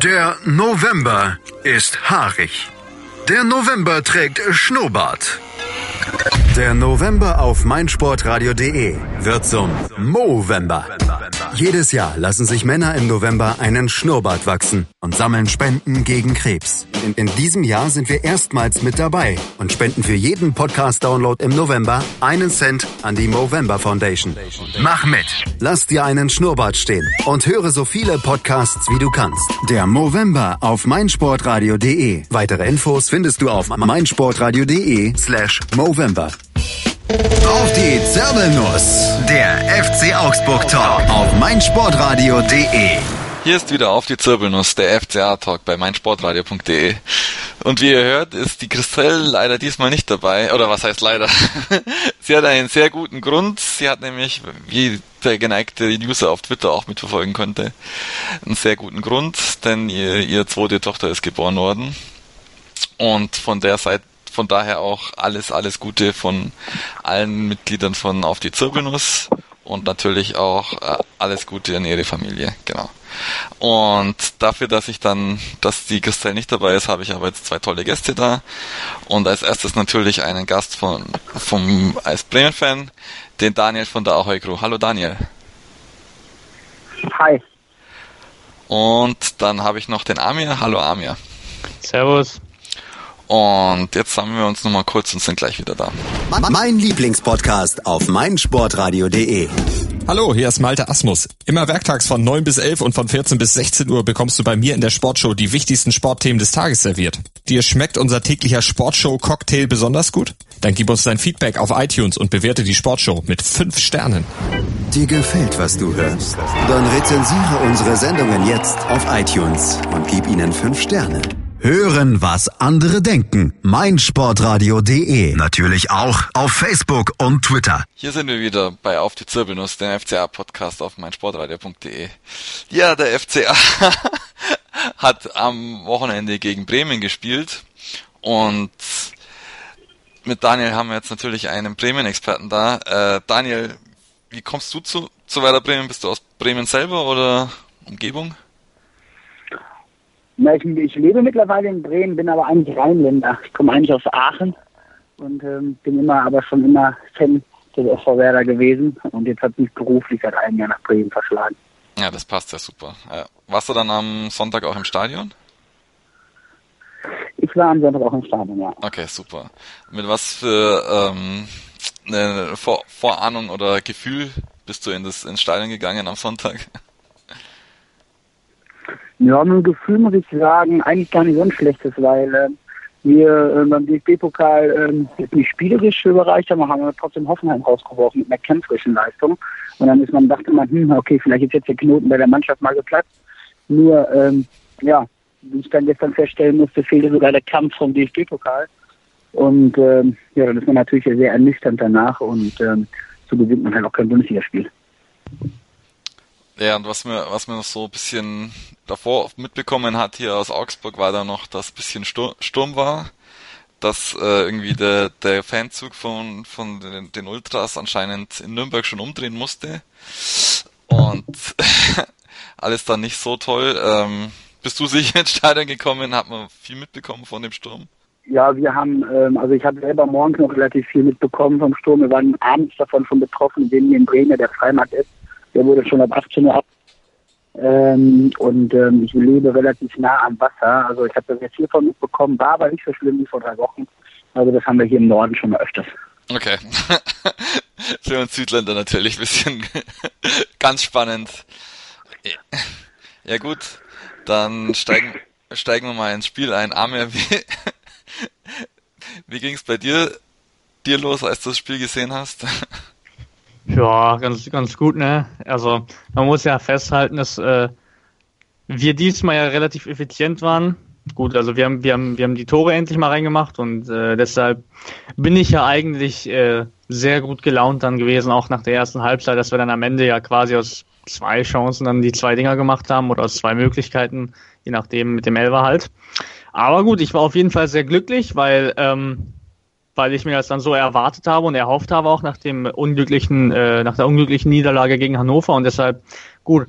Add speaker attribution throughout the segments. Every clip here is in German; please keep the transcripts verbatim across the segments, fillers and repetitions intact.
Speaker 1: Der November ist haarig. Der November trägt Schnurrbart. Der November auf meinsportradio punkt de wird zum Movember. Jedes Jahr lassen sich Männer im November einen Schnurrbart wachsen und sammeln Spenden gegen Krebs. In, in diesem Jahr sind wir erstmals mit dabei und spenden für jeden Podcast-Download im November einen Cent an die Movember Foundation. Mach mit! Lass dir einen Schnurrbart stehen und höre so viele Podcasts, wie du kannst. Der Movember auf meinsportradio punkt de. Weitere Infos findest du auf meinsportradio punkt de slash Movember. Auf die Zirbelnuss, der F C Augsburg Talk auf meinsportradio punkt de.
Speaker 2: Hier ist wieder Auf die Zirbelnuss, der F C A Talk bei meinsportradio punkt de. Und wie ihr hört, ist die Christelle leider diesmal nicht dabei. Oder was heißt leider? Sie hat einen sehr guten Grund. Sie hat nämlich, wie der geneigte User auf Twitter auch mitverfolgen konnte, einen sehr guten Grund, denn ihr, ihre zweite Tochter ist geboren worden. Und von der Seite Von daher auch alles, alles Gute von allen Mitgliedern von Auf die Zirbelnuss und natürlich auch äh, alles Gute an ihre Familie, genau. Und dafür, dass ich dann, dass die Christelle nicht dabei ist, habe ich aber jetzt zwei tolle Gäste da. Und als erstes natürlich einen Gast von, vom, als Bremen-Fan, den Daniel von der Ahoi Crew. Hallo Daniel.
Speaker 3: Hi.
Speaker 2: Und dann habe ich noch den Amir. Hallo Amir.
Speaker 4: Servus.
Speaker 2: Und jetzt sammeln wir uns nochmal kurz und sind gleich wieder da.
Speaker 1: Mein Lieblingspodcast auf meinsportradio punkt de.
Speaker 5: Hallo, hier ist Malte Asmus. Immer werktags von neun bis elf und von vierzehn bis sechzehn Uhr bekommst du bei mir in der Sportshow die wichtigsten Sportthemen des Tages serviert. Dir schmeckt unser täglicher Sportshow-Cocktail besonders gut? Dann gib uns dein Feedback auf iTunes und bewerte die Sportshow mit fünf Sternen.
Speaker 1: Dir gefällt, was du hörst? Dann rezensiere unsere Sendungen jetzt auf iTunes und gib ihnen fünf Sterne. Hören, was andere denken. meinsportradio punkt de. Natürlich auch auf Facebook und Twitter.
Speaker 2: Hier sind wir wieder bei Auf die Zirbelnuss, dem F C A-Podcast auf meinsportradio punkt de. Ja, der F C A hat am Wochenende gegen Bremen gespielt und mit Daniel haben wir jetzt natürlich einen Bremen-Experten da. Äh, Daniel, wie kommst du zu, zu Werder Bremen? Bist du aus Bremen selber oder Umgebung?
Speaker 3: Na, ich, ich lebe mittlerweile in Bremen, bin aber eigentlich Rheinländer. Ich komme eigentlich aus Aachen und ähm, bin immer, aber schon immer Fan des F V Werder gewesen. Und jetzt hat mich beruflich seit einem Jahr nach Bremen verschlagen.
Speaker 2: Ja, das passt ja super. Äh, warst du dann am Sonntag auch im Stadion?
Speaker 3: Ich war am Sonntag auch im Stadion, ja.
Speaker 2: Okay, super. Mit was für ähm, eine Vor- Vorahnung oder Gefühl bist du in das, ins Stadion gegangen am Sonntag?
Speaker 3: Ja, mit dem Gefühl muss ich sagen, eigentlich gar nicht so ein schlechtes, weil äh, wir äh, beim D F B-Pokal äh, nicht spielerisch überreicht haben, haben wir trotzdem Hoffenheim rausgeworfen mit einer kämpferischen Leistung. Und dann ist man, dachte man, hm, okay, vielleicht ist jetzt der Knoten bei der Mannschaft mal geplatzt. Nur, ähm, ja, wie ich dann gestern feststellen musste, fehlte sogar der Kampf vom D F B-Pokal. Und ähm, ja, dann ist man natürlich sehr ernüchternd danach und ähm, so gewinnt man halt auch kein Bundesligaspiel.
Speaker 2: Ja, und was mir, was mir noch so ein bisschen davor mitbekommen hat hier aus Augsburg, war da noch, dass ein bisschen Sturm, Sturm war, dass äh, irgendwie der, der Fanzug von, von den, den Ultras anscheinend in Nürnberg schon umdrehen musste und alles dann nicht so toll. Ähm, bist du sicher ins Stadion gekommen? Hat man viel mitbekommen von dem Sturm?
Speaker 3: Ja, wir haben, ähm, also ich habe selber morgens noch relativ viel mitbekommen vom Sturm. Wir waren abends davon schon betroffen, wegen in Bremen, der Freimarkt ist. Der wurde schon ab achtzehn Uhr ab. Ähm, und ähm, ich lebe relativ nah am Wasser. Also ich habe das jetzt hiervon mitbekommen, war aber nicht so schlimm wie vor drei Wochen. Also das haben wir hier im Norden schon mal öfters.
Speaker 2: Okay. Für uns Südländer natürlich ein bisschen ganz spannend. Ja gut, dann steigen, steigen wir mal ins Spiel ein. Amir, wie, wie ging es bei dir, dir los, als du das Spiel gesehen hast?
Speaker 4: Ja, ganz, ganz gut, ne? Also man muss ja festhalten, dass äh, wir diesmal ja relativ effizient waren. Gut, also wir haben, wir haben, wir haben die Tore endlich mal reingemacht und äh, deshalb bin ich ja eigentlich äh, sehr gut gelaunt dann gewesen, auch nach der ersten Halbzeit, dass wir dann am Ende ja quasi aus zwei Chancen dann die zwei Dinger gemacht haben oder aus zwei Möglichkeiten, je nachdem mit dem Elfer halt. Aber gut, ich war auf jeden Fall sehr glücklich, weil ähm, weil ich mir das dann so erwartet habe und erhofft habe, auch nach dem unglücklichen, äh, nach der unglücklichen Niederlage gegen Hannover und deshalb, gut,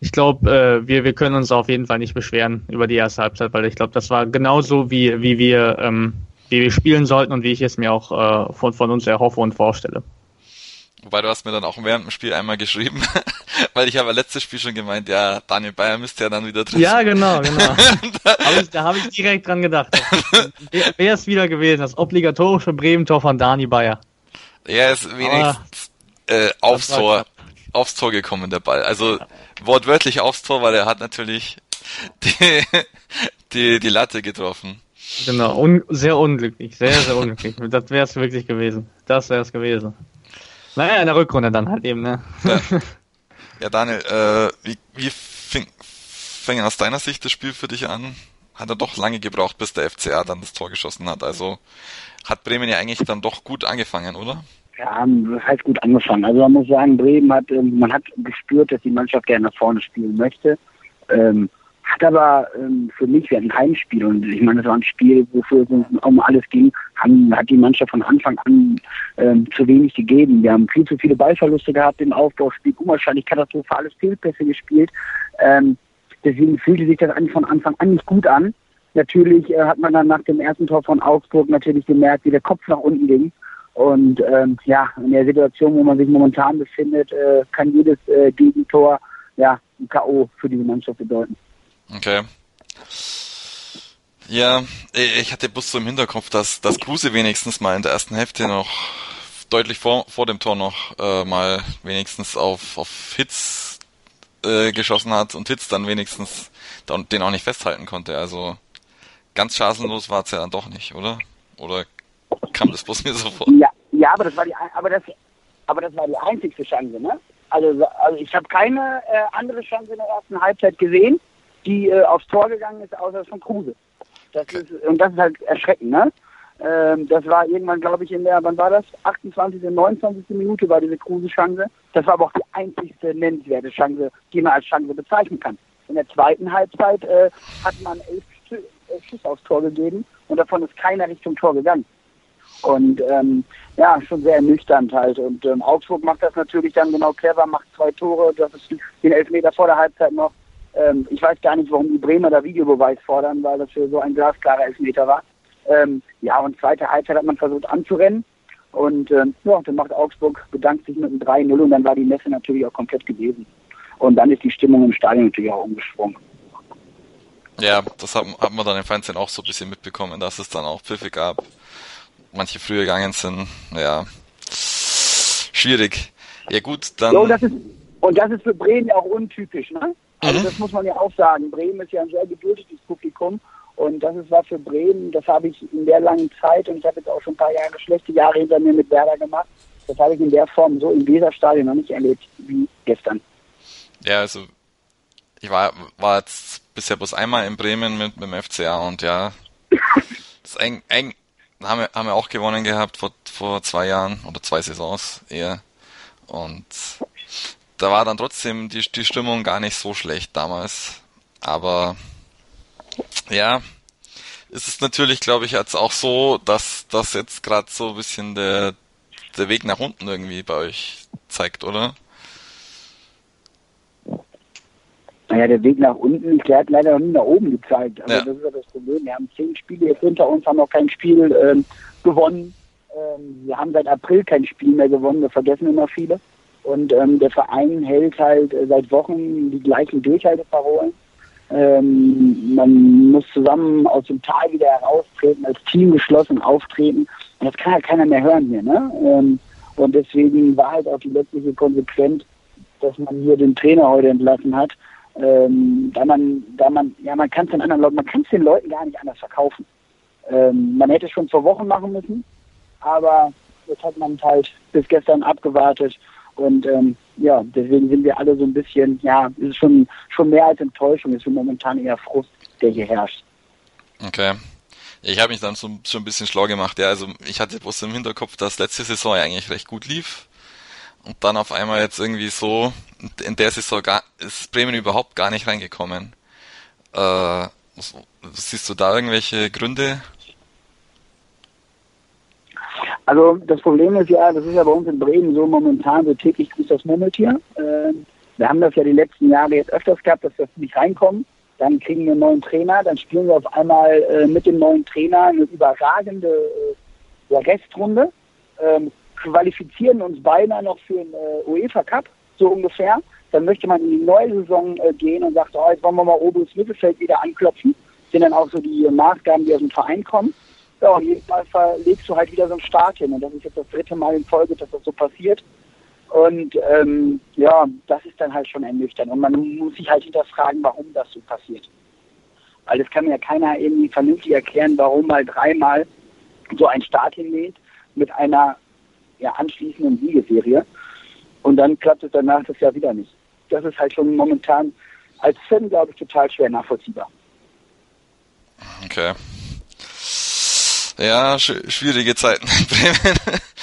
Speaker 4: ich glaube, äh, wir, wir können uns auf jeden Fall nicht beschweren über die erste Halbzeit, weil ich glaube, das war genauso, wie, wie, wir, ähm, wie wir spielen sollten und wie ich es mir auch äh, von, von uns erhoffe und vorstelle.
Speaker 2: Wobei du hast mir dann auch während dem Spiel einmal geschrieben, weil ich habe letztes Spiel schon gemeint, ja, Daniel Bayer müsste ja dann wieder drin.
Speaker 4: Ja, genau, genau. hab ich, da habe ich direkt dran gedacht. Wer, wer ist wieder gewesen? Das obligatorische Bremen-Tor von Dani Bayer.
Speaker 2: Er ist wenigstens äh, aufs Tor, aufs Tor gekommen, der Ball. Also wortwörtlich aufs Tor, weil er hat natürlich die, die, die Latte getroffen.
Speaker 4: Genau, un- sehr unglücklich, sehr, sehr unglücklich. Das wäre es wirklich gewesen. Das wäre es gewesen. Naja, in der Rückrunde dann halt eben, ne?
Speaker 2: Ja, ja Daniel, äh, wie, wie fing, fing aus deiner Sicht das Spiel für dich an? Hat er doch lange gebraucht, bis der F C A dann das Tor geschossen hat. Also hat Bremen ja eigentlich dann doch gut angefangen, oder?
Speaker 3: Ja, das heißt gut angefangen. Also man muss sagen, Bremen hat, man hat gespürt, dass die Mannschaft gerne nach vorne spielen möchte. Ähm, hat aber ähm, für mich, wir hatten ein Heimspiel und ich meine, das war ein Spiel, wofür es um alles ging, haben, hat die Mannschaft von Anfang an ähm, zu wenig gegeben. Wir haben viel zu viele Ballverluste gehabt im Aufbauspiel, unwahrscheinlich katastrophales Fehlpässe gespielt. Ähm, deswegen fühlte sich das eigentlich von Anfang an nicht gut an. Natürlich äh, hat man dann nach dem ersten Tor von Augsburg natürlich gemerkt, wie der Kopf nach unten ging. Und ähm, ja, in der Situation, wo man sich momentan befindet, äh, kann jedes äh, Gegentor ja ein K O für diese Mannschaft bedeuten.
Speaker 2: Okay. Ja, ich hatte bloß so im Hinterkopf, dass, dass Kruse wenigstens mal in der ersten Hälfte noch deutlich vor, vor dem Tor noch äh, mal wenigstens auf, auf Hitz äh, geschossen hat und Hitz dann wenigstens den auch nicht festhalten konnte. Also ganz chancenlos war es ja dann doch nicht, oder? Oder kam das bloß mir so vor?
Speaker 3: Ja, ja, aber das war die, aber das, aber das war die einzigste Chance, ne? Also, also ich habe keine äh, andere Chance in der ersten Halbzeit gesehen, die äh, aufs Tor gegangen ist, außer das von Kruse. Das ist, und das ist halt erschreckend, ne? Ähm, das war irgendwann, glaube ich, in der, wann war das? achtundzwanzigste, neunundzwanzigste Minute war diese Kruse-Chance. Das war aber auch die einzigste nennenswerte Chance, die man als Chance bezeichnen kann. In der zweiten Halbzeit äh, hat man elf, elf Schüsse aufs Tor gegeben und davon ist keiner Richtung Tor gegangen. Und ähm, ja, schon sehr ernüchternd halt. Und ähm, Augsburg macht das natürlich dann genau clever, macht zwei Tore, das ist den Elfmeter vor der Halbzeit noch. Ähm, ich weiß gar nicht, warum die Bremer da Videobeweis fordern, weil das für so ein glasklarer Elfmeter war. Ähm, ja, und zweite Halbzeit hat man versucht anzurennen. Und ähm, ja, dann macht Augsburg, bedankt sich mit einem drei null und dann war die Messe natürlich auch komplett gewesen. Und dann ist die Stimmung im Stadion natürlich auch umgesprungen.
Speaker 2: Ja, das hat, hat man dann im Fernsehen auch so ein bisschen mitbekommen, dass es dann auch Pfiffe gab. Manche früher gegangen sind, ja, schwierig. Ja gut, dann...
Speaker 3: Jo, das ist, und das ist für Bremen ja auch untypisch, ne? Also mhm. Das muss man ja auch sagen. Bremen ist ja ein sehr geduldiges Publikum und das ist was für Bremen, das habe ich in der langen Zeit und ich habe jetzt auch schon ein paar Jahre, schlechte Jahre hinter mir mit Werder gemacht, das habe ich in der Form so im Weserstadion noch nicht erlebt wie gestern.
Speaker 2: Ja, also ich war, war jetzt bisher bloß einmal in Bremen mit, mit dem F C A und ja, das ist eng, eng haben wir, haben wir auch gewonnen gehabt vor, vor zwei Jahren oder zwei Saisons eher. Und da war dann trotzdem die, die Stimmung gar nicht so schlecht damals. Aber ja, es ist natürlich, glaube ich, jetzt auch so, dass das jetzt gerade so ein bisschen der, der Weg nach unten irgendwie bei euch zeigt, oder?
Speaker 3: Naja, der Weg nach unten, der hat leider noch nie nach oben gezeigt. Also
Speaker 2: ja.
Speaker 3: Das ist ja das Problem. Wir haben zehn Spiele jetzt hinter uns, haben noch kein Spiel ähm, gewonnen. Ähm, wir haben seit April kein Spiel mehr gewonnen, das vergessen immer viele. Und ähm, der Verein hält halt äh, seit Wochen die gleichen Durchhalteparolen. Ähm, man muss zusammen aus dem Tal wieder heraustreten, als Team geschlossen auftreten. Und das kann ja keiner mehr hören hier, ne? Ähm, und deswegen war halt auch die letztliche Konsequenz, dass man hier den Trainer heute entlassen hat. Ähm, da man, da man, ja, man kann es den anderen Leuten, man kann es den Leuten gar nicht anders verkaufen. Ähm, man hätte es schon vor Wochen machen müssen, aber jetzt hat man es halt bis gestern abgewartet und ähm, ja, deswegen sind wir alle so ein bisschen, ja, es ist schon, schon mehr als Enttäuschung, es ist momentan eher Frust, der hier herrscht.
Speaker 2: Okay. Ich habe mich dann so, schon ein bisschen schlau gemacht, ja, also ich hatte bloß im Hinterkopf, dass letzte Saison ja eigentlich recht gut lief. Und dann auf einmal jetzt irgendwie so, in der Saison gar, ist Bremen überhaupt gar nicht reingekommen. Äh, siehst du da irgendwelche Gründe?
Speaker 3: Also das Problem ist ja, das ist ja bei uns in Bremen so momentan, so täglich grüßt das Murmeltier. Äh, Wir haben das ja die letzten Jahre jetzt öfters gehabt, dass wir nicht reinkommen. Dann kriegen wir einen neuen Trainer, dann spielen wir auf einmal äh, mit dem neuen Trainer eine überragende äh, Restrunde, ähm, qualifizieren uns beinahe noch für den äh, UEFA Cup, so ungefähr. Dann möchte man in die neue Saison äh, gehen und sagt, oh, jetzt wollen wir mal oberes Mittelfeld wieder anklopfen. Das sind dann auch so die äh, Maßgaben, die aus dem Verein kommen. Ja, und jedes Mal legst du halt wieder so einen Start hin. Und das ist jetzt das dritte Mal in Folge, dass das so passiert. Und ähm, ja, das ist dann halt schon ernüchternd. Und man muss sich halt hinterfragen, warum das so passiert. Weil das kann mir ja keiner irgendwie vernünftig erklären, warum mal dreimal so ein Start hinlegt mit einer ja, anschließenden Siegesserie. Und dann klappt es danach das Jahr wieder nicht. Das ist halt schon momentan als Fan, glaube ich, total schwer nachvollziehbar.
Speaker 2: Okay. Ja, sch- schwierige Zeiten in Bremen.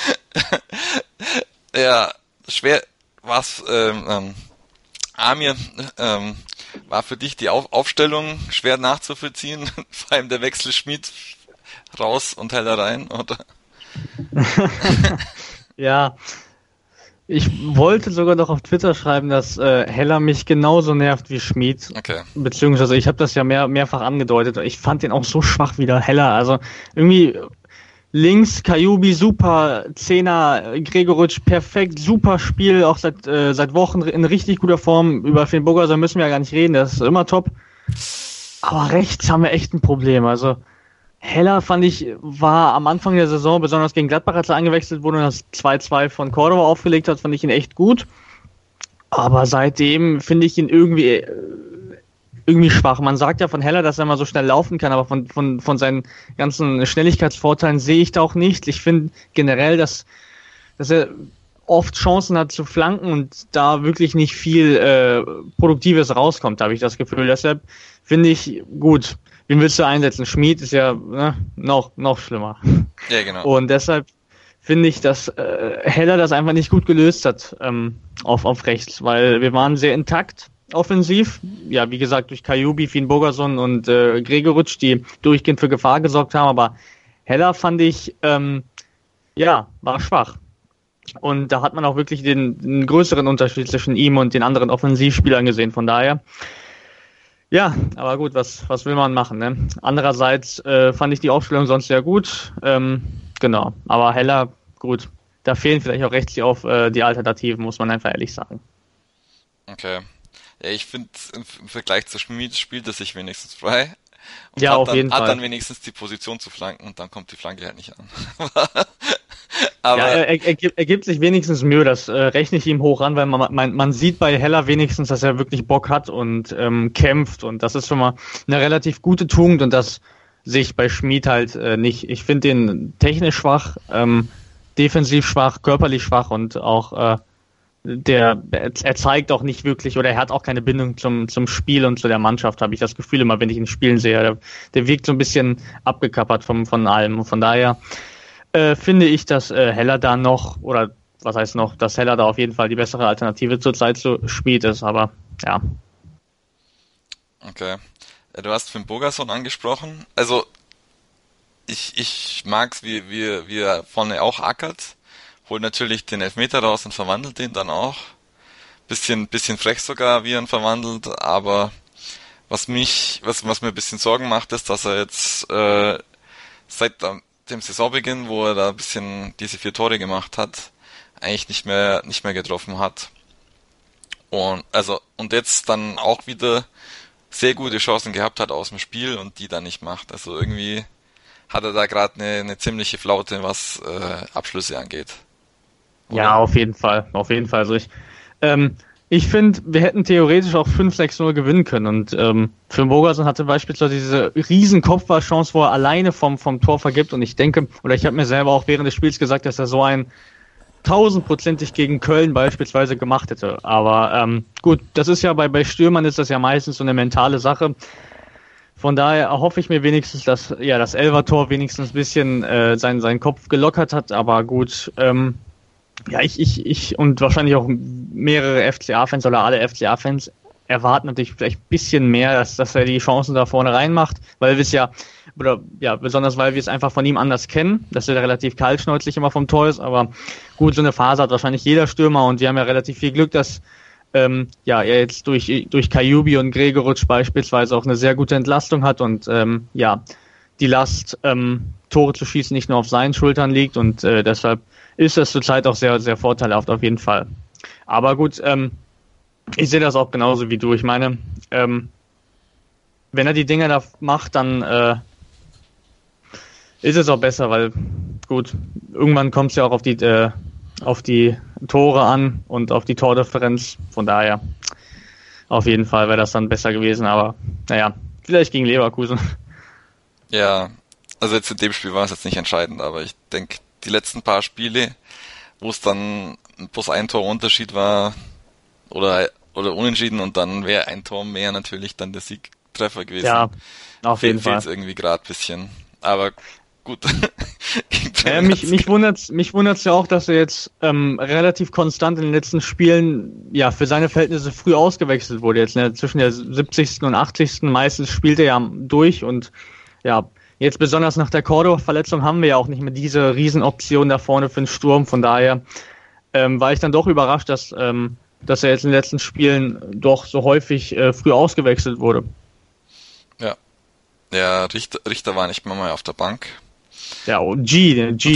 Speaker 2: Ja, schwer, was, ähm, ähm, Amir, ähm, war für dich die Auf- Aufstellung schwer nachzuvollziehen? Vor allem der Wechsel Schmid raus und Heller rein, oder?
Speaker 4: Ja, ich wollte sogar noch auf Twitter schreiben, dass äh, Heller mich genauso nervt wie Schmid.
Speaker 2: Okay.
Speaker 4: Beziehungsweise ich habe das ja mehr, mehrfach angedeutet. Ich fand den auch so schwach wieder, Heller. Also irgendwie links Kajubi super, Zehner, Gregoritsch perfekt, super Spiel, auch seit äh, seit Wochen in richtig guter Form. Über Finn Bogerson müssen wir ja gar nicht reden, der ist immer top. Aber rechts haben wir echt ein Problem. Also Heller, fand ich, war am Anfang der Saison, besonders gegen Gladbach, als er eingewechselt wurde und das zwei zwei von Cordoba aufgelegt hat, fand ich ihn echt gut. Aber seitdem finde ich ihn irgendwie irgendwie schwach. Man sagt ja von Heller, dass er mal so schnell laufen kann, aber von von von seinen ganzen Schnelligkeitsvorteilen sehe ich da auch nichts. Ich finde generell, dass dass er oft Chancen hat zu flanken und da wirklich nicht viel äh, Produktives rauskommt, habe ich das Gefühl. Deshalb finde ich, gut, wen willst du einsetzen? Schmid ist ja ne, noch noch schlimmer.
Speaker 2: Ja, genau.
Speaker 4: Und deshalb finde ich, dass äh, Heller das einfach nicht gut gelöst hat ähm, auf auf rechts, weil wir waren sehr intakt offensiv. Ja, wie gesagt, durch Kajubi, Finn Bogerson und äh, Gregoritsch, die durchgehend für Gefahr gesorgt haben, aber Heller fand ich, ähm, ja, war schwach. Und da hat man auch wirklich den, den größeren Unterschied zwischen ihm und den anderen Offensivspielern gesehen. Von daher, ja, aber gut, was was will man machen, ne? Andererseits äh, fand ich die Aufstellung sonst sehr gut. Ähm, genau, aber Heller, gut, da fehlen vielleicht auch rechts die, auf, äh, die Alternativen, muss man einfach ehrlich sagen.
Speaker 2: Okay. Ja, ich finde, im Vergleich zu Schmid spielt er sich wenigstens frei. Und
Speaker 4: ja,
Speaker 2: hat
Speaker 4: auf
Speaker 2: dann,
Speaker 4: jeden
Speaker 2: hat
Speaker 4: Fall.
Speaker 2: dann wenigstens die Position zu flanken und dann kommt die Flanke halt nicht an. Aber
Speaker 4: ja, er, er, er, gibt, er gibt sich wenigstens Mühe, das äh, rechne ich ihm hoch an, weil man, man, man sieht bei Heller wenigstens, dass er wirklich Bock hat und ähm, kämpft und das ist schon mal eine relativ gute Tugend und das sehe ich bei Schmid halt äh, nicht. Ich finde den technisch schwach, ähm, defensiv schwach, körperlich schwach und auch äh, der er zeigt auch nicht wirklich oder er hat auch keine Bindung zum zum Spiel und zu der Mannschaft, habe ich das Gefühl immer, wenn ich ihn spielen sehe. Der, der wirkt so ein bisschen abgekappert vom, von allem und von daher äh, finde ich, dass äh, Heller da noch, oder was heißt noch, dass Heller da auf jeden Fall die bessere Alternative zurzeit zu Schmid ist, aber ja.
Speaker 2: Okay. Du hast Finn Bogerson angesprochen. Also ich ich mag's, wie wie wie er vorne auch ackert. Holt natürlich den Elfmeter raus und verwandelt den dann auch. Bisschen, bisschen frech sogar, wie er ihn verwandelt, aber was mich, was, was mir ein bisschen Sorgen macht, ist, dass er jetzt, äh, seit dem Saisonbeginn, wo er da ein bisschen diese vier Tore gemacht hat, eigentlich nicht mehr, nicht mehr getroffen hat. Und, also, und jetzt dann auch wieder sehr gute Chancen gehabt hat aus dem Spiel und die dann nicht macht. Also irgendwie hat er da gerade eine, eine ziemliche Flaute, was, äh, Abschlüsse angeht. Oder?
Speaker 4: Ja, auf jeden Fall, auf jeden Fall. Also ich, ähm, ich finde, wir hätten theoretisch auch fünf sechs null gewinnen können und ähm, Finn Bogerson hatte beispielsweise diese riesen Kopfballchance, wo er alleine vom vom Tor vergibt und ich denke, oder ich habe mir selber auch während des Spiels gesagt, dass er so ein tausendprozentig gegen Köln beispielsweise gemacht hätte. Aber ähm, gut, das ist ja bei bei Stürmern ist das ja meistens so eine mentale Sache. Von daher erhoffe ich mir wenigstens, dass ja das Elfer-Tor wenigstens ein bisschen äh, seinen seinen Kopf gelockert hat. Aber gut, ähm, ja, ich, ich, ich und wahrscheinlich auch mehrere F C A-Fans oder alle F C A-Fans erwarten natürlich vielleicht ein bisschen mehr, dass, dass er die Chancen da vorne reinmacht, weil wir es ja, oder ja, besonders weil wir es einfach von ihm anders kennen, dass er relativ kaltschnäuzig immer vom Tor ist, aber gut, so eine Phase hat wahrscheinlich jeder Stürmer und wir haben ja relativ viel Glück, dass ähm, ja, er jetzt durch, durch Kajubi und Gregoritsch beispielsweise auch eine sehr gute Entlastung hat und ähm, ja, die Last, ähm, Tore zu schießen, nicht nur auf seinen Schultern liegt und äh, deshalb ist das zurzeit auch sehr, sehr vorteilhaft auf jeden Fall. Aber gut, ähm, ich sehe das auch genauso wie du. Ich meine, ähm, wenn er die Dinger da macht, dann äh, ist es auch besser, weil gut, irgendwann kommt es ja auch auf die äh, auf die Tore an und auf die Tordifferenz. Von daher, auf jeden Fall wäre das dann besser gewesen. Aber naja, vielleicht gegen Leverkusen.
Speaker 2: Ja, also jetzt in dem Spiel war es jetzt nicht entscheidend, aber ich denke, die letzten paar Spiele, wo es dann bloß ein Tor Unterschied war oder oder unentschieden und dann wäre ein Tor mehr natürlich dann der Siegtreffer gewesen.
Speaker 4: Ja, auf jeden Fall.
Speaker 2: Fehlt es irgendwie gerade ein bisschen. Aber gut.
Speaker 4: äh, mich mich wundert's mich wundert's ja auch, dass er jetzt ähm, relativ konstant in den letzten Spielen ja für seine Verhältnisse früh ausgewechselt wurde. Jetzt ne, zwischen der siebzigsten und achtzigsten meistens spielt er ja durch und ja, jetzt besonders nach der Cordoba-Verletzung haben wir ja auch nicht mehr diese Riesenoption da vorne für den Sturm. Von daher ähm, war ich dann doch überrascht, dass ähm, dass er jetzt in den letzten Spielen doch so häufig äh, früh ausgewechselt wurde.
Speaker 2: Ja, der Richter, Richter war nicht mehr mal auf der Bank.
Speaker 4: Ja, und G, G.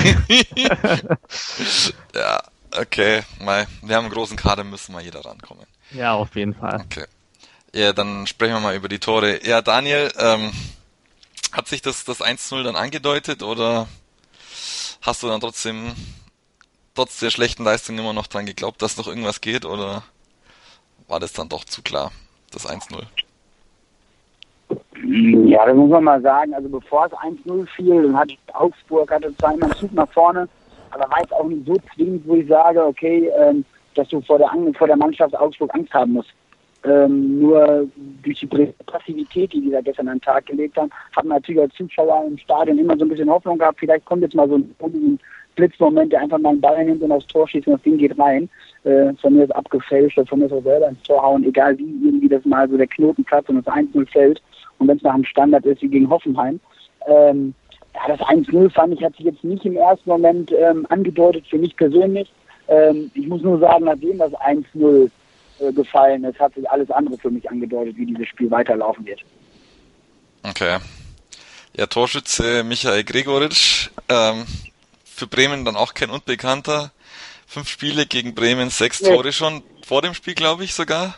Speaker 2: Ja, okay, mal, wir haben einen großen Kader, müssen mal jeder rankommen.
Speaker 4: Ja, auf jeden Fall.
Speaker 2: Okay. Ja, dann sprechen wir mal über die Tore. Ja, Daniel, ähm, hat sich das, das eins zu null dann angedeutet oder hast du dann trotzdem, trotz der schlechten Leistung immer noch dran geglaubt, dass noch irgendwas geht oder war das dann doch zu klar, das eins null?
Speaker 3: Ja, das muss man mal sagen, also bevor es eins null fiel, dann hatte Augsburg hatte zweimal einen Zug nach vorne, aber war es auch nicht so zwingend, wo ich sage, okay, ähm, dass du vor der, vor der Mannschaft Augsburg Angst haben musst. Ähm, nur durch die Passivität, die die da gestern an den Tag gelegt haben, haben natürlich als Zuschauer im Stadion immer so ein bisschen Hoffnung gehabt, vielleicht kommt jetzt mal so ein, ein Blitzmoment, der einfach mal einen Ball nimmt und aufs Tor schießt und das Ding geht rein. Äh, von mir ist abgefälscht, von mir ist auch selber ins Tor hauen, egal wie, irgendwie das mal so der Knoten platzt und das eins null fällt. Und wenn es nach dem Standard ist, wie gegen Hoffenheim. Ähm, ja, das eins null fand ich, hat sich jetzt nicht im ersten Moment ähm, angedeutet, für mich persönlich. Ähm, ich muss nur sagen, nachdem das eins null äh, gefallen ist, hat sich alles andere für mich angedeutet, wie dieses Spiel weiterlaufen wird.
Speaker 2: Okay. Ja, Torschütze Michael Gregoritsch, ähm, für Bremen dann auch kein Unbekannter. Fünf Spiele gegen Bremen, sechs nee. Tore schon, vor dem Spiel, glaube ich, sogar.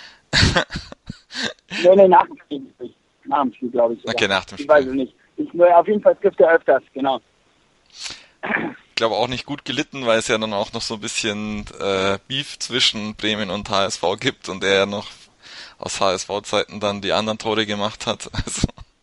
Speaker 3: nee, nee, nach dem Spiel. Nach dem Spiel, glaube ich. Sogar.
Speaker 2: Okay, nach dem Spiel.
Speaker 3: Ich weiß es nicht. Ich, nur, auf jeden Fall trifft er öfters, genau.
Speaker 2: Ich glaube auch nicht gut gelitten, weil es ja dann auch noch so ein bisschen äh, Beef zwischen Bremen und H S V gibt und er ja noch aus H S V-Zeiten dann die anderen Tore gemacht hat. Also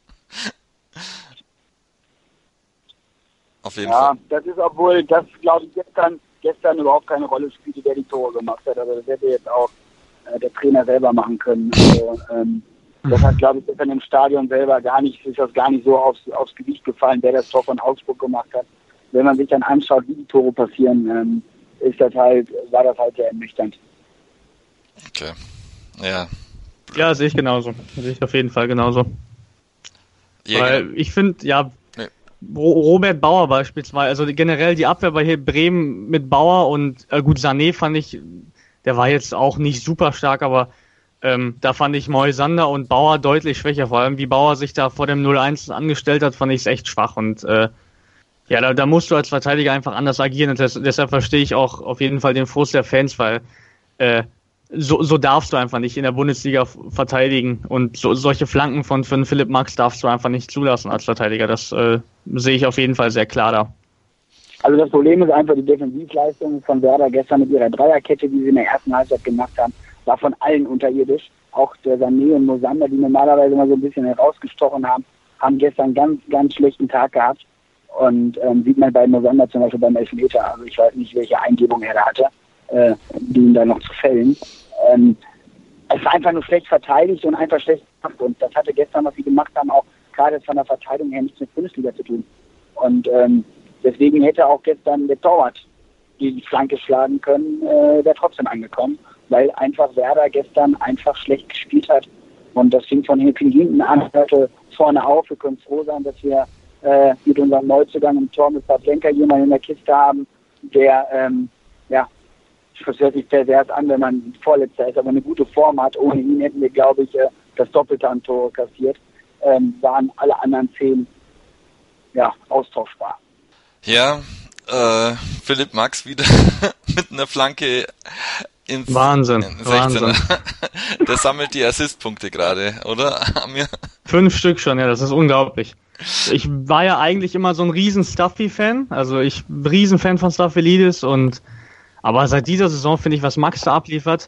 Speaker 2: auf jeden
Speaker 3: ja,
Speaker 2: Fall.
Speaker 3: Ja, das ist, obwohl das, glaube ich, gestern, gestern überhaupt keine Rolle spielte, der die Tore gemacht hat. Also das hätte jetzt auch äh, der Trainer selber machen können. Also, ähm, das hat, glaube ich, gestern im Stadion selber gar nicht, ist das gar nicht so aufs, aufs Gewicht gefallen, wer das Tor von Augsburg gemacht hat. Wenn man sich dann anschaut, wie die Tore passieren, ähm, ist das halt, war das halt sehr ernüchternd.
Speaker 2: Okay. Ja.
Speaker 4: Ja, sehe ich genauso. Sehe ich auf jeden Fall genauso. Ja, Weil genau. ich finde, ja, nee. Robert Bauer beispielsweise, also generell die Abwehr bei hier Bremen mit Bauer und äh, gut, Sané fand ich, der war jetzt auch nicht super stark, aber ähm, da fand ich Moisander und Bauer deutlich schwächer. Vor allem, wie Bauer sich da vor dem null eins angestellt hat, fand ich es echt schwach. Und äh, ja, da, da musst du als Verteidiger einfach anders agieren. Und das, deshalb verstehe ich auch auf jeden Fall den Frust der Fans, weil äh, so, so darfst du einfach nicht in der Bundesliga verteidigen. Und so, solche Flanken von, von Philipp Max darfst du einfach nicht zulassen als Verteidiger. Das äh, sehe ich auf jeden Fall sehr klar da.
Speaker 3: Also das Problem ist einfach die Defensivleistung von Werder gestern mit ihrer Dreierkette, die sie in der ersten Halbzeit gemacht haben, war von allen unterirdisch. Auch der Sané und Mosander, die normalerweise mal so ein bisschen herausgestochen haben, haben gestern einen ganz, ganz schlechten Tag gehabt. Und ähm, sieht man bei Mosander zum Beispiel beim Elfmeter. Also ich weiß nicht, welche Eingebung er da hatte, äh, die ihn da noch zu fällen. Ähm, es war einfach nur schlecht verteidigt und einfach schlecht gemacht. Und das hatte gestern, was sie gemacht haben, auch gerade von der Verteidigung her nichts mit Bundesliga zu tun. Und ähm, deswegen hätte auch gestern der Torwart die Flanke schlagen können, äh, wäre trotzdem angekommen, weil einfach Werder gestern einfach schlecht gespielt hat. Und das fing von hinten an, hörte vorne auf. Wir können froh sein, dass wir äh, mit unserem Neuzugang im Tor mit Pavlenka jemanden in der Kiste haben, der ähm, ja das hört sich pervers an, wenn man Vorletzter ist, aber eine gute Form hat. Ohne ihn hätten wir, glaube ich, das Doppelte an Tore kassiert. Ähm, waren alle anderen zehn ja, austauschbar.
Speaker 2: Ja, äh, Philipp Max wieder mit einer Flanke ins
Speaker 4: Wahnsinn,
Speaker 2: in
Speaker 4: Wahnsinn.
Speaker 2: Der sammelt die Assistpunkte gerade, oder?
Speaker 4: Fünf Stück schon, ja, das ist unglaublich. Ich war ja eigentlich immer so ein riesen Staffy-Fan, also ich riesen Fan von Staphylidis und aber seit dieser Saison finde ich, was Max da abliefert,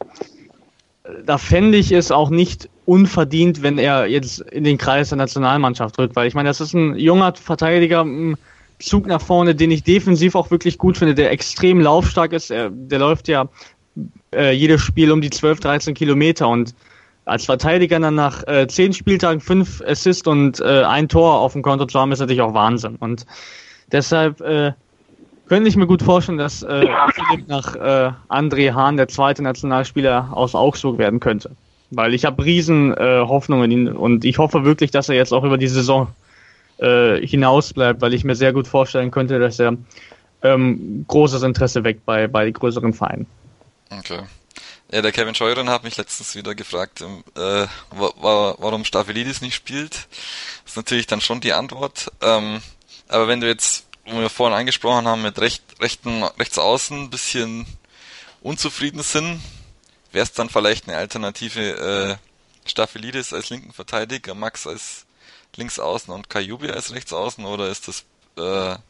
Speaker 4: da fände ich es auch nicht unverdient, wenn er jetzt in den Kreis der Nationalmannschaft rückt, weil ich meine, das ist ein junger Verteidiger, ein Zug nach vorne, den ich defensiv auch wirklich gut finde, der extrem laufstark ist, er, der läuft ja äh, jedes Spiel um die zwölf, dreizehn Kilometer und als Verteidiger dann nach äh, zehn Spieltagen fünf Assists und äh, ein Tor auf dem Konto zu haben, ist natürlich auch Wahnsinn. Und deshalb äh, könnte ich mir gut vorstellen, dass äh, Philipp nach äh, André Hahn der zweite Nationalspieler aus Augsburg werden könnte. Weil ich habe riesen äh, Hoffnung in ihn und ich hoffe wirklich, dass er jetzt auch über die Saison äh, hinaus bleibt, weil ich mir sehr gut vorstellen könnte, dass er ähm, großes Interesse weckt bei, bei größeren Vereinen.
Speaker 2: Okay. Ja, der Kevin Scheuren hat mich letztens wieder gefragt, äh, wa- wa- warum Staphylidis nicht spielt. Das ist natürlich dann schon die Antwort. Ähm, aber wenn du jetzt, wo wir vorhin angesprochen haben, mit recht, rechten, rechts außen ein bisschen unzufrieden sind, wäre es dann vielleicht eine Alternative äh, Staphylidis als linken Verteidiger, Max als links außen und Kajubi als rechts außen, oder ist das äh,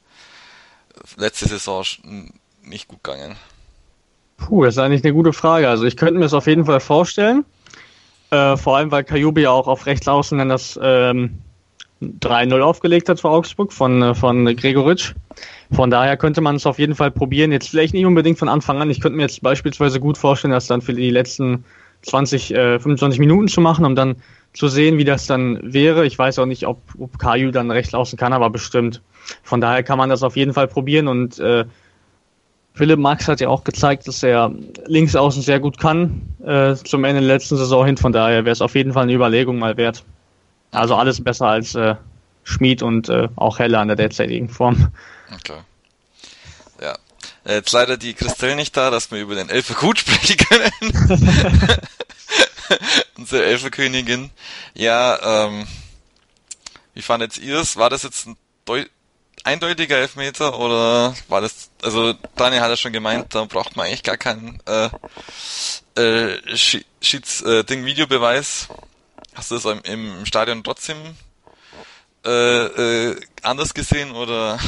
Speaker 2: letzte Saison nicht gut gegangen?
Speaker 4: Puh, das ist eigentlich eine gute Frage. Also ich könnte mir das auf jeden Fall vorstellen. Äh, vor allem, weil Kajubi ja auch auf rechts außen dann das ähm, drei null aufgelegt hat für Augsburg von, von Gregoritsch. Von daher könnte man es auf jeden Fall probieren. Jetzt vielleicht nicht unbedingt von Anfang an. Ich könnte mir jetzt beispielsweise gut vorstellen, das dann für die letzten zwanzig, äh, fünfundzwanzig Minuten zu machen, um dann zu sehen, wie das dann wäre. Ich weiß auch nicht, ob, ob Kaju dann rechts außen kann, aber bestimmt. Von daher kann man das auf jeden Fall probieren und äh, Philipp Max hat ja auch gezeigt, dass er links außen sehr gut kann, äh, zum Ende der letzten Saison hin. Von daher wäre es auf jeden Fall eine Überlegung mal wert. Also alles besser als äh, Schmid und äh, auch Heller an der derzeitigen Form.
Speaker 2: Okay. Ja. Jetzt leider die Christelle nicht da, dass wir über den Elfer gut sprechen können. Unsere Elferkönigin. Ja, ähm, wie fandet ihr es? War das jetzt ein Deu- eindeutiger Elfmeter oder war das, also Daniel hat ja schon gemeint, da braucht man eigentlich gar keinen äh, äh, Schieds, äh, Ding Videobeweis. Hast du das im, im Stadion trotzdem äh, äh, anders gesehen oder?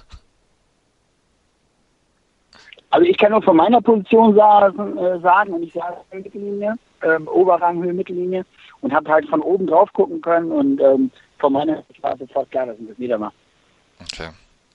Speaker 3: Also ich kann nur von meiner Position sagen, äh, sagen und ich sage Mittellinie, ähm, Oberrang, Höhe, Mittellinie und habe halt von oben drauf gucken können und ähm, von meiner Sicht war es sofort klar, dass ich das wieder mache.
Speaker 2: Okay.